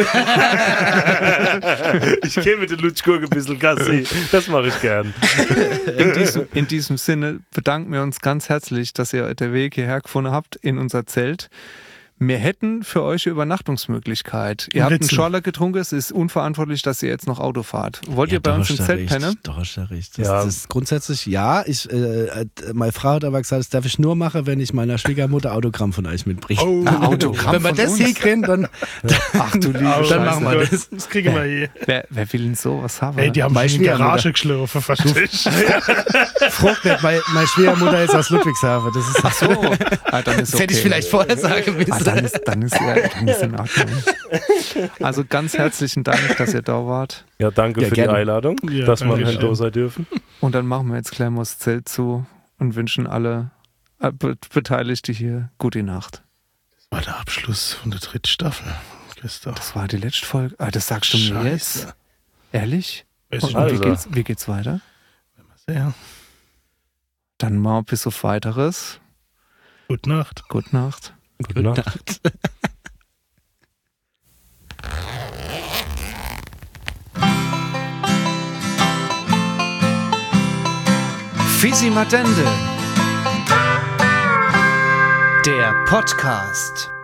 Speaker 3: ich gehe mit den Lutschgurk ein bisschen Gassi. Das mache ich gern.
Speaker 1: In diesem Sinne bedanken wir uns ganz herzlich, dass ihr den Weg hierher gefunden habt in unser Zelt. Wir hätten für euch eine Übernachtungsmöglichkeit. Ihr habt einen
Speaker 2: Ritzel.
Speaker 1: Schorler getrunken, es ist unverantwortlich, dass ihr jetzt noch Auto fahrt. Wollt ihr bei uns im Zelt pennen?
Speaker 4: Doch, hast du recht.
Speaker 3: Ja.
Speaker 4: Das ist grundsätzlich, ja. Meine Frau hat aber gesagt, das darf ich nur machen, wenn ich meiner Schwiegermutter Autogramm von euch mitbringe.
Speaker 2: Oh,
Speaker 1: Autogramm
Speaker 4: wenn wir
Speaker 1: von
Speaker 4: das
Speaker 1: uns?
Speaker 4: hinkriegen, dann,
Speaker 1: Ach du liebe
Speaker 2: Oh,
Speaker 4: dann machen wir das.
Speaker 2: Das kriegen wir hier.
Speaker 1: Wer will denn sowas haben?
Speaker 2: Ey, die haben
Speaker 4: Meine
Speaker 2: schon in die
Speaker 4: Schwiegermutter.
Speaker 2: Garage geschlafen, verstehe ich.
Speaker 4: Frucht nicht, meine Schwiegermutter ist aus Ludwigshafen. Das ist
Speaker 1: Ach so, dann ist
Speaker 4: das hätte ich vielleicht vorher sagen müssen.
Speaker 1: dann ist in Ordnung. Also ganz herzlichen Dank, dass ihr da wart.
Speaker 3: Ja, danke
Speaker 4: Ja,
Speaker 3: für
Speaker 4: gerne.
Speaker 3: die Einladung,
Speaker 2: Ja,
Speaker 3: dass wir
Speaker 2: danke
Speaker 3: halt
Speaker 2: schön.
Speaker 3: da sein dürfen.
Speaker 1: Und dann machen wir jetzt gleich mal das Zelt zu und wünschen alle beteiligte hier. Gute Nacht.
Speaker 2: Das war der Abschluss von der 3. Staffel, Christoph.
Speaker 1: Das war die letzte Folge. Das sagst du mir jetzt? Ehrlich?
Speaker 2: Weiß ich
Speaker 1: Und
Speaker 2: nicht.
Speaker 1: wie geht's weiter?
Speaker 2: Sehr.
Speaker 1: Dann mal bis auf Weiteres.
Speaker 2: Gute Nacht.
Speaker 1: Gute Nacht.
Speaker 3: Gute Nacht.
Speaker 1: Fisi Matende. Der Podcast.